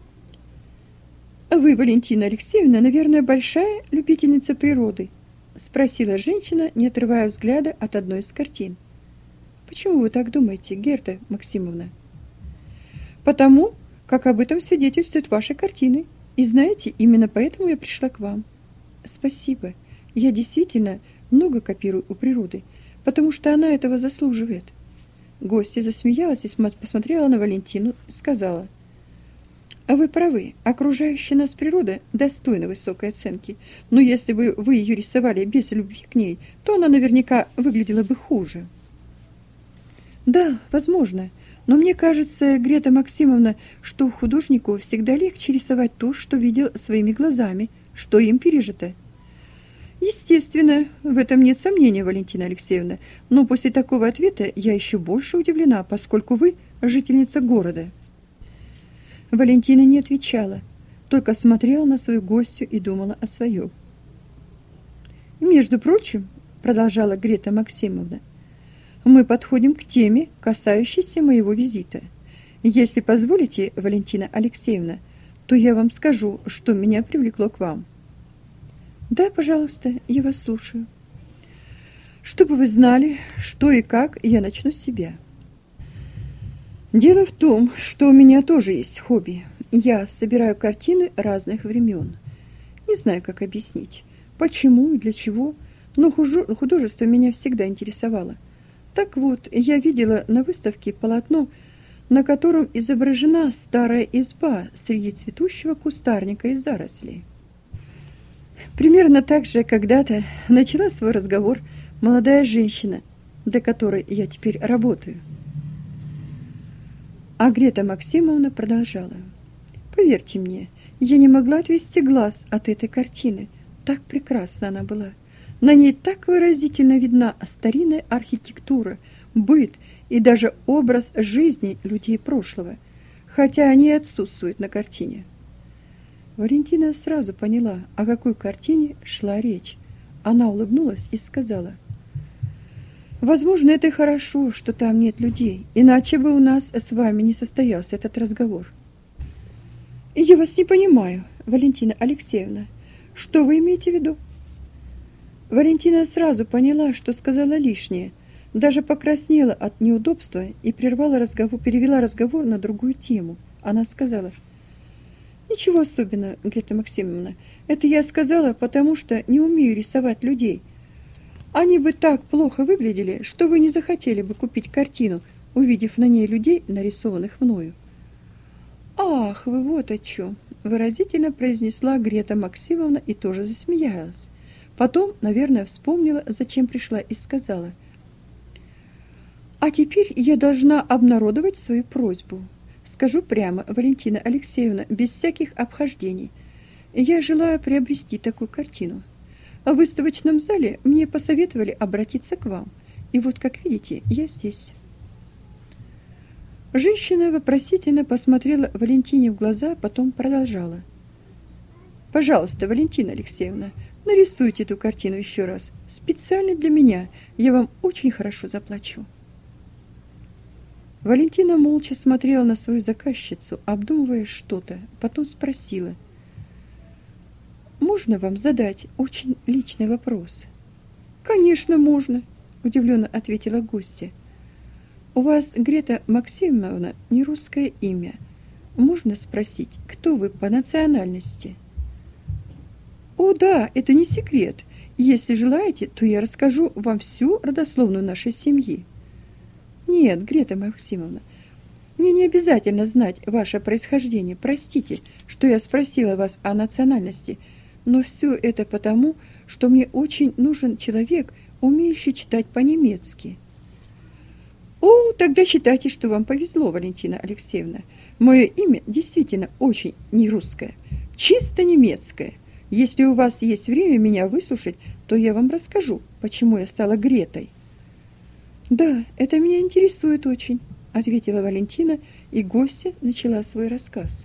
«Вы, Валентина Алексеевна, наверное, большая любительница природы?» – спросила женщина, не отрывая взгляда от одной из картин. «Почему вы так думаете, Герта Максимовна?» «Потому, как об этом свидетельствуют ваши картины. И знаете, именно поэтому я пришла к вам». «Спасибо. Я действительно много копирую у природы, потому что она этого заслуживает». Гостья засмеялась и посмотрела на Валентину и сказала: «А вы правы, окружающая нас природа достойна высокой оценки, но если бы вы ее рисовали без любви к ней, то она наверняка выглядела бы хуже». «Да, возможно. Но мне кажется, Грета Максимовна, что художнику всегда легче рисовать то, что видел своими глазами, что им пережито». «Естественно, в этом нет сомнения, Валентина Алексеевна, но после такого ответа я еще больше удивлена, поскольку вы жительница города». Валентина не отвечала, только смотрела на свою гостью и думала о своем. «Между прочим, — продолжала Грета Максимовна, — мы подходим к теме, касающейся моего визита. Если позволите, Валентина Алексеевна, то я вам скажу, что меня привлекло к вам». «Да, пожалуйста, я вас слушаю». «Чтобы вы знали, что и как, я начну с себя. Дело в том, что у меня тоже есть хобби. Я собираю картины разных времен. Не знаю, как объяснить, почему и для чего, но художество меня всегда интересовало. Так вот, я видела на выставке полотно, на котором изображена старая изба среди цветущего кустарника и зарослей. Примерно так же когда-то начала свой разговор молодая женщина, для которой я теперь работаю. А Грета Максимовна продолжала: «Поверьте мне, я не могла отвести глаз от этой картины. Так прекрасна она была. На ней так выразительно видна старинная архитектура, быт и даже образ жизни людей прошлого, хотя они и отсутствуют на картине». Валентина сразу поняла, о какой картине шла речь. Она улыбнулась и сказала: «Возможно, это и хорошо, что там нет людей, иначе бы у нас с вами не состоялся этот разговор». «Я вас не понимаю, Валентина Алексеевна. Что вы имеете в виду?» Валентина сразу поняла, что сказала лишнее, даже покраснела от неудобства и перевела разговор на другую тему. Она сказала: «Ничего особенного, Грета Максимовна. Это я сказала, потому что не умею рисовать людей. Они бы так плохо выглядели, что вы не захотели бы купить картину, увидев на ней людей, нарисованных мною». «Ах, вы вот о чем!» – выразительно произнесла Грета Максимовна и тоже засмеялась. Потом, наверное, вспомнила, зачем пришла, и сказала: «А теперь я должна обнародовать свою просьбу. Скажу прямо, Валентина Алексеевна, без всяких обхождений. Я желаю приобрести такую картину. В выставочном зале мне посоветовали обратиться к вам. И вот, как видите, я здесь». Женщина вопросительно посмотрела Валентине в глаза, потом продолжала: «Пожалуйста, Валентина Алексеевна, нарисуйте эту картину еще раз. Специально для меня. Я вам очень хорошо заплачу». Валентина молча смотрела на свою заказчицу, обдумывая что-то, потом спросила: «Можно вам задать очень личный вопрос?» «Конечно, можно», – удивленно ответила гостья. «У вас, Грета Максимовна, не русское имя. Можно спросить, кто вы по национальности?» «О, да, это не секрет. Если желаете, то я расскажу вам всю родословную нашей семьи». «Нет, Грета Максимовна, мне не обязательно знать ваше происхождение. Простите, что я спросила вас о национальности, но все это потому, что мне очень нужен человек, умеющий читать по-немецки». «О, тогда считайте, что вам повезло, Валентина Алексеевна. Мое имя действительно очень не русское, чисто немецкое. Если у вас есть время меня выслушать, то я вам расскажу, почему я стала Гретой. Да, это меня интересует очень, ответила Валентина, и гостья начала свой рассказ.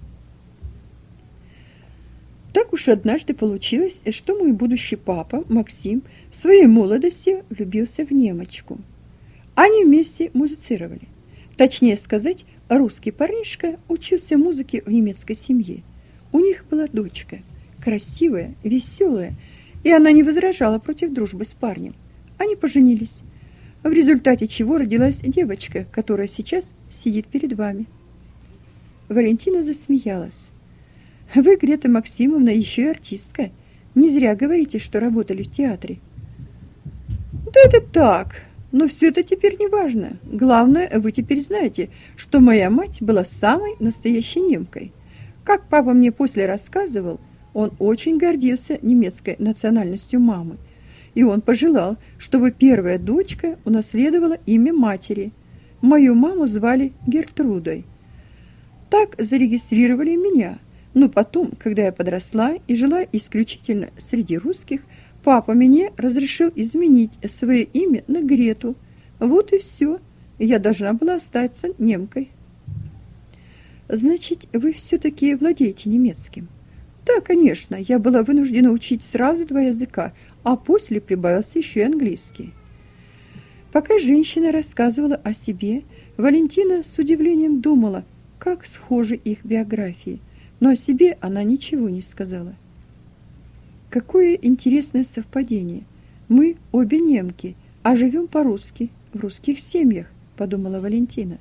Так уж однажды получилось, что мой будущий папа, Максим, в своей молодости влюбился в немочку. Они вместе музицировали. Точнее сказать, русский парнишка учился музыке в немецкой семье. У них была дочка, красивая, веселая, и она не возражала против дружбы с парнем. Они поженились, в результате чего родилась девочка, которая сейчас сидит перед вами. Валентина засмеялась. Вы, Грета Максимовна, еще и артистка. Не зря говорите, что работали в театре. Да это так, но все это теперь не важно. Главное, вы теперь знаете, что моя мать была самой настоящей немкой. Как папа мне после рассказывал, он очень гордился немецкой национальностью мамы. И он пожелал, чтобы первая дочка унаследовала имя матери. Мою маму звали Гертрудой. Так зарегистрировали меня. Но потом, когда я подросла и жила исключительно среди русских, папа мне разрешил изменить свое имя на Грету. Вот и все. Я должна была остаться немкой. Значит, вы все-таки владеете немецким? Да, конечно. Я была вынуждена учить сразу 2 языка, а после прибавился еще и английский. Пока женщина рассказывала о себе, Валентина с удивлением думала, как схожи их биографии. Но о себе она ничего не сказала. Какое интересное совпадение. Мы обе немки, а живем по-русски, в русских семьях, подумала Валентина.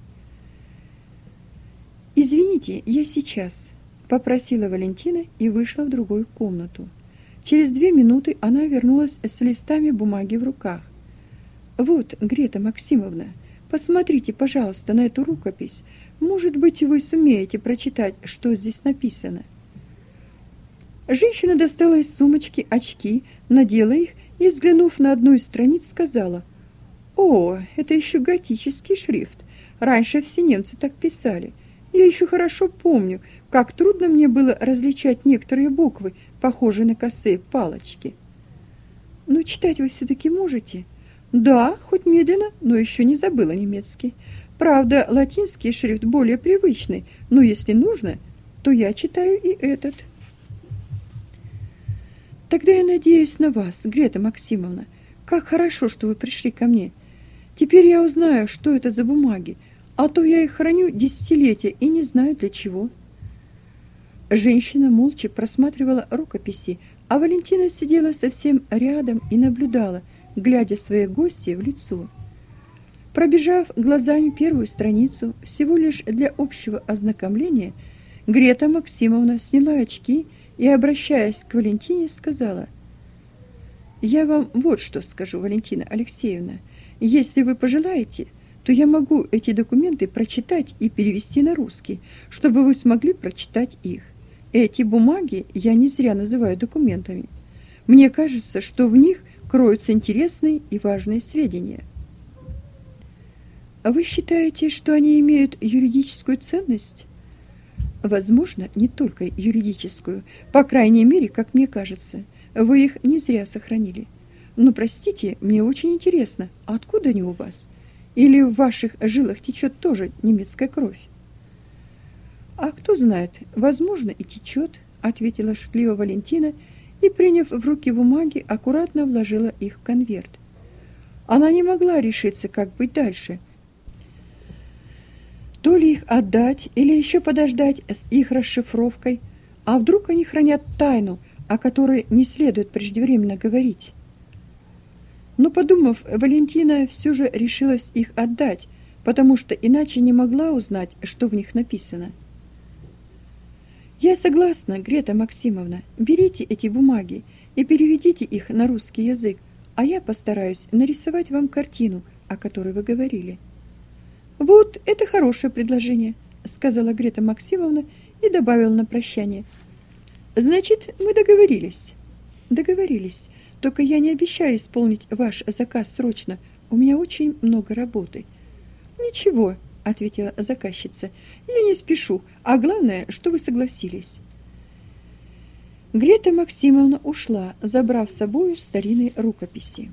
Извините, я сейчас, попросила Валентина и вышла в другую комнату. Через 2 минуты она вернулась с листами бумаги в руках. Вот, Грета Максимовна, посмотрите, пожалуйста, на эту рукопись. Может быть, вы сумеете прочитать, что здесь написано. Женщина достала из сумочки очки, надела их и, взглянув на одну из страниц, сказала: «О, это еще готический шрифт. Раньше все немцы так писали. Я еще хорошо помню, как трудно мне было различать некоторые буквы, похожие на косые палочки». «Ну, читать вы все-таки можете?» «Да, хоть медленно, но еще не забыла немецкий. Правда, латинский шрифт более привычный, но если нужно, то я читаю и этот». «Тогда я надеюсь на вас, Грета Максимовна. Как хорошо, что вы пришли ко мне. Теперь я узнаю, что это за бумаги, а то я их храню десятилетия и не знаю для чего». Женщина молча просматривала рукописи, а Валентина сидела совсем рядом и наблюдала, глядя своей гостье в лицо. Пробежав глазами первую страницу, всего лишь для общего ознакомления, Грета Максимовна сняла очки и, обращаясь к Валентине, сказала: «Я вам вот что скажу, Валентина Алексеевна. Если вы пожелаете, то я могу эти документы прочитать и перевести на русский, чтобы вы смогли прочитать их. Эти бумаги я не зря называю документами. Мне кажется, что в них кроются интересные и важные сведения». «Вы считаете, что они имеют юридическую ценность?» «Возможно, не только юридическую. По крайней мере, как мне кажется, вы их не зря сохранили. Но, простите, мне очень интересно, откуда они у вас? Или в ваших жилах течет тоже немецкая кровь?» «А кто знает, возможно, и течет», — ответила шутливо Валентина и, приняв в руки бумаги, аккуратно вложила их в конверт. Она не могла решиться, как быть дальше. То ли их отдать, или еще подождать с их расшифровкой, а вдруг они хранят тайну, о которой не следует преждевременно говорить. Но, подумав, Валентина все же решилась их отдать, потому что иначе не могла узнать, что в них написано. «Я согласна, Грета Максимовна, берите эти бумаги и переведите их на русский язык, а я постараюсь нарисовать вам картину, о которой вы говорили». «Вот это хорошее предложение», — сказала Грета Максимовна и добавила на прощание: «Значит, мы договорились». «Договорились. Только я не обещаю исполнить ваш заказ срочно. У меня очень много работы». «Ничего», — ответила заказчица, — «я не спешу, а главное, что вы согласились». Грета Максимовна ушла, забрав с собою старинные рукописи.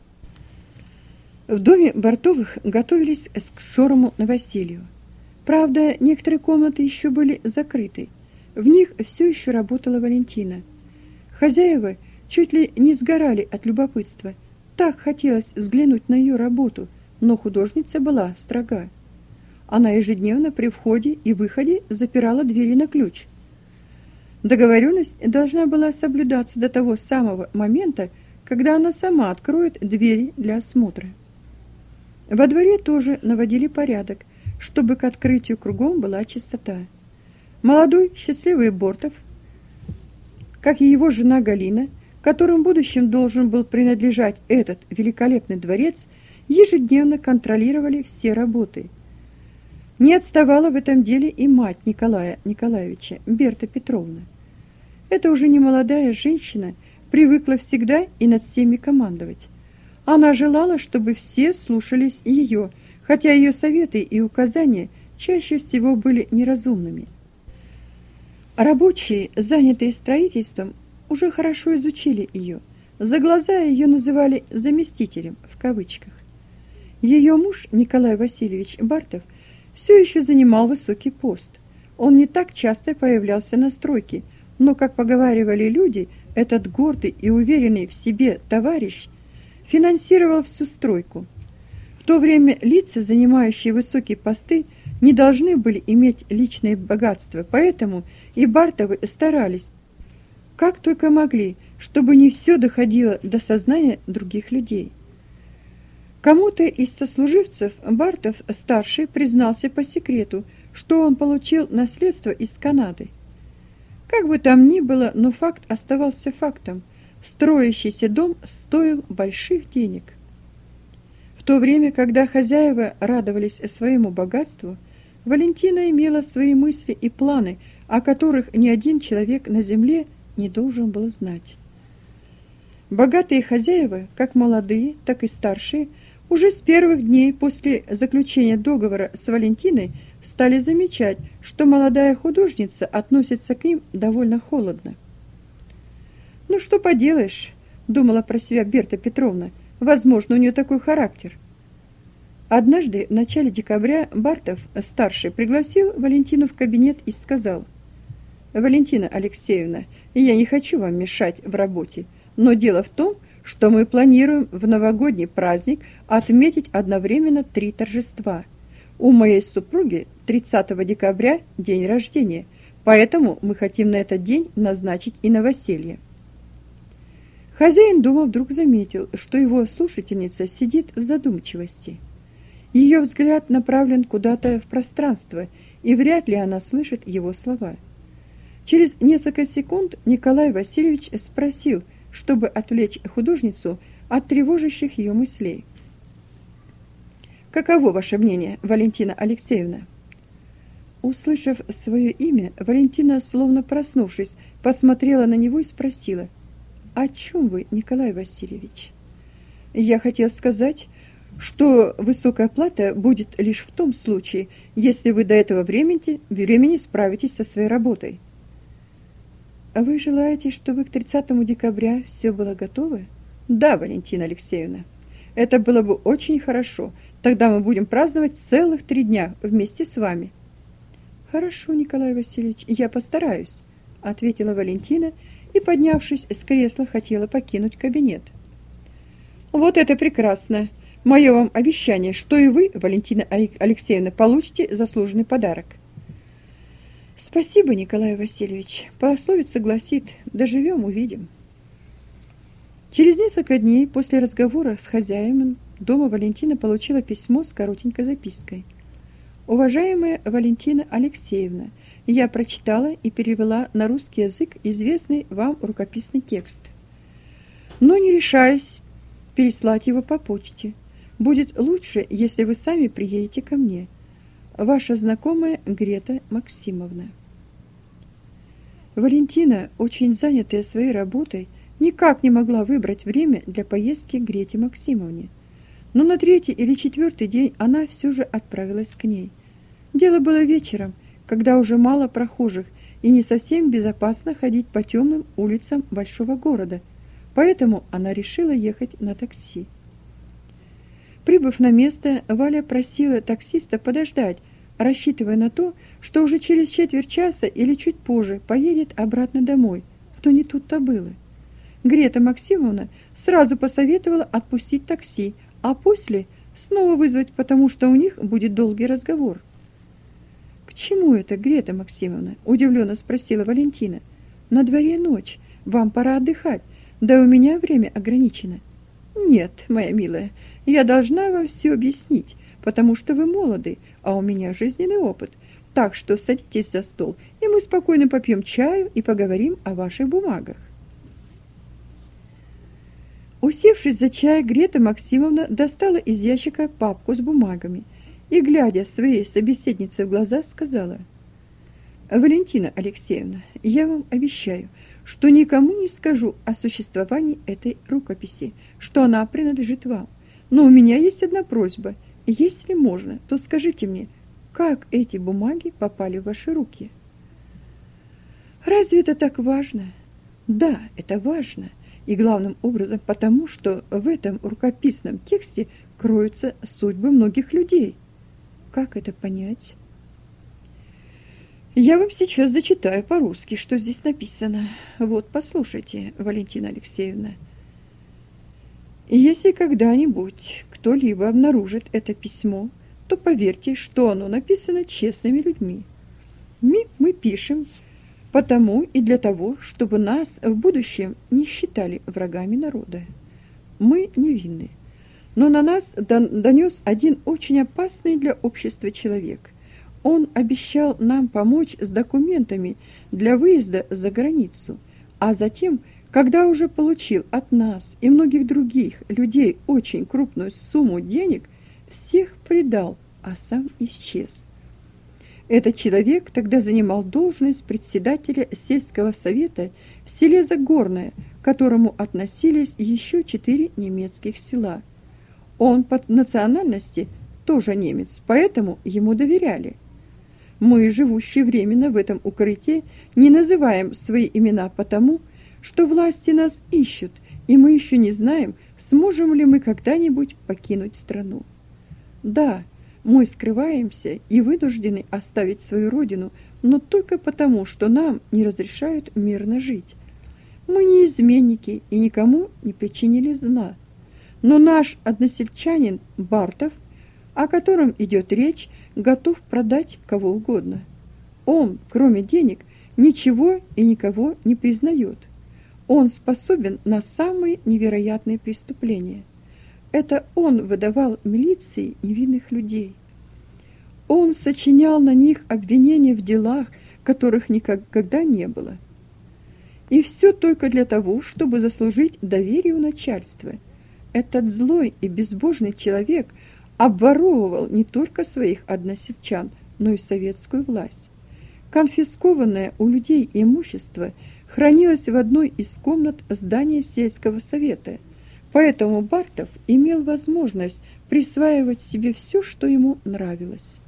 В доме Бартовых готовились к скорому новоселью. Правда, некоторые комнаты еще были закрыты. В них все еще работала Валентина. Хозяева чуть ли не сгорали от любопытства. Так хотелось взглянуть на ее работу, но художница была строга. Она ежедневно при входе и выходе запирала двери на ключ. Договоренность должна была соблюдаться до того самого момента, когда она сама откроет двери для осмотра. Во дворе тоже наводили порядок, чтобы к открытию кругом была чистота. Молодой, счастливый Бортов, как и его жена Галина, которым в будущем должен был принадлежать этот великолепный дворец, ежедневно контролировали все работы. Не отставала в этом деле и мать Николая Николаевича, Берта Петровна. Эта уже не молодая женщина привыкла всегда и над всеми командовать. Она желала, чтобы все слушались ее, хотя ее советы и указания чаще всего были неразумными. Рабочие, занятые строительством, уже хорошо изучили ее. За глаза ее называли «заместителем» в кавычках. Ее муж Николай Васильевич Бартов все еще занимал высокий пост. Он не так часто появлялся на стройке, но, как поговаривали люди, этот гордый и уверенный в себе товарищ финансировал всю стройку. В то время лица, занимающие высокие посты, не должны были иметь личное богатство, поэтому и Бартовы старались, как только могли, чтобы не все доходило до сознания других людей. Кому-то из сослуживцев Бартов-старший признался по секрету, что он получил наследство из Канады. Как бы там ни было, но факт оставался фактом. Строящийся дом стоил больших денег. В то время, когда хозяева радовались своему богатству, Валентина имела свои мысли и планы, о которых ни один человек на земле не должен был знать. Богатые хозяева, как молодые, так и старшие, уже с первых дней после заключения договора с Валентиной стали замечать, что молодая художница относится к ним довольно холодно. «Ну что поделаешь», — думала про себя Берта Петровна, — «возможно, у нее такой характер». Однажды в начале декабря Бартов-старший пригласил Валентину в кабинет и сказал: «Валентина Алексеевна, я не хочу вам мешать в работе, но дело в том, что мы планируем в новогодний праздник отметить одновременно 3 торжества. У моей супруги 30 декабря день рождения, поэтому мы хотим на этот день назначить и новоселье». Хозяин дома вдруг заметил, что его слушательница сидит в задумчивости. Ее взгляд направлен куда-то в пространство, и вряд ли она слышит его слова. Через несколько секунд Николай Васильевич спросил, чтобы отвлечь художницу от тревожащих ее мыслей: «Каково ваше мнение, Валентина Алексеевна?» Услышав свое имя, Валентина, словно проснувшись, посмотрела на него и спросила: «О чем вы, Николай Васильевич?» «Я хотел сказать, что высокая плата будет лишь в том случае, если вы до этого времени справитесь со своей работой». «А вы желаете, чтобы к 30 декабря все было готово?» «Да, Валентина Алексеевна, это было бы очень хорошо. Тогда мы будем праздновать целых 3 дня вместе с вами». «Хорошо, Николай Васильевич, я постараюсь», — ответила Валентина и, поднявшись с кресла, хотела покинуть кабинет. «Вот это прекрасно! Мое вам обещание, что и вы, Валентина Алексеевна, получите заслуженный подарок». «Спасибо, Николай Васильевич. Пословица гласит: доживем — увидим». Через несколько дней после разговора с хозяином дома Валентина получила письмо с коротенькой запиской. «Уважаемая Валентина Алексеевна, я прочитала и перевела на русский язык известный вам рукописный текст, но не решаюсь переслать его по почте. Будет лучше, если вы сами приедете ко мне. Ваша знакомая Грета Максимовна». Валентина, очень занятая своей работой, никак не могла выбрать время для поездки к Грете Максимовне. Но на 3-й или 4-й день она все же отправилась к ней. Дело было вечером, когда уже мало прохожих, и не совсем безопасно ходить по темным улицам большого города, поэтому она решила ехать на такси. Прибыв на место, Валя просила таксиста подождать, рассчитывая на то, что уже через четверть часа или чуть позже поедет обратно домой. Но не тут-то было. Грета Максимовна сразу посоветовала отпустить такси, а после снова вызвать, потому что у них будет долгий разговор. «К чему это, Грета Максимовна?» – удивленно спросила Валентина. «На дворе ночь, вам пора отдыхать, да у меня время ограничено». «Нет, моя милая, я должна вам все объяснить, потому что вы молоды, а у меня жизненный опыт. Так что садитесь за стол, и мы спокойно попьем чаю и поговорим о ваших бумагах». Усевшись за чай, Грета Максимовна достала из ящика папку с бумагами и, глядя своей собеседнице в глаза, сказала: «Валентина Алексеевна, я вам обещаю, что никому не скажу о существовании этой рукописи, что она принадлежит вам. Но у меня есть одна просьба. Если можно, то скажите мне, как эти бумаги попали в ваши руки?» «Разве это так важно?» «Да, это важно. И главным образом потому, что в этом рукописном тексте кроются судьбы многих людей». «Как это понять?» «Я вам сейчас зачитаю по-русски, что здесь написано. Вот, послушайте, Валентина Алексеевна. Если когда-нибудь кто-либо обнаружит это письмо, то поверьте, что оно написано честными людьми. Мы пишем потому и для того, чтобы нас в будущем не считали врагами народа. Мы невинны, но на нас донес один очень опасный для общества человек. Он обещал нам помочь с документами для выезда за границу, а затем, когда уже получил от нас и многих других людей очень крупную сумму денег, всех предал, а сам исчез. Этот человек тогда занимал должность председателя сельского совета в селе Загорное, к которому относились еще 4 немецких села. Он по национальности тоже немец, поэтому ему доверяли. Мы, живущие временно в этом укрытии, не называем свои имена потому, что власти нас ищут, и мы еще не знаем, сможем ли мы когда-нибудь покинуть страну. Да, мы скрываемся и вынуждены оставить свою родину, но только потому, что нам не разрешают мирно жить. Мы не изменники и никому не причинили зла. Но наш односельчанин Бартов, о котором идет речь, готов продать кого угодно. Он, кроме денег, ничего и никого не признает. Он способен на самые невероятные преступления. Это он выдавал милиции невинных людей. Он сочинял на них обвинения в делах, которых никогда не было. И все только для того, чтобы заслужить доверие у начальства. Этот злой и безбожный человек обворовывал не только своих односельчан, но и советскую власть. Конфискованное у людей имущество хранилось в одной из комнат здания сельского совета, поэтому Бартов имел возможность присваивать себе все, что ему нравилось.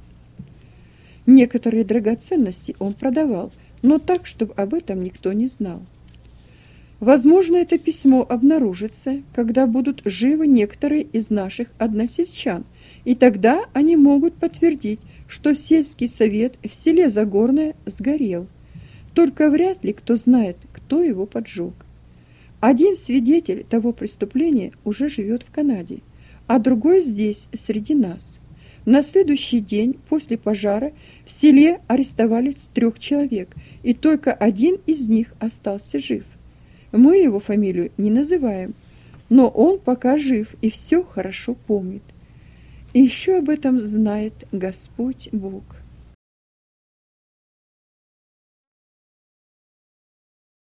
Некоторые драгоценности он продавал, но так, чтобы об этом никто не знал. Возможно, это письмо обнаружится, когда будут живы некоторые из наших односельчан, и тогда они могут подтвердить, что сельский совет в селе Загорное сгорел. Только вряд ли кто знает, кто его поджег. Один свидетель того преступления уже живет в Канаде, а другой здесь, среди нас. На следующий день после пожара в селе арестовали 3 человек, и только один из них остался жив. Мы его фамилию не называем, но он пока жив и все хорошо помнит. И еще об этом знает Господь Бог.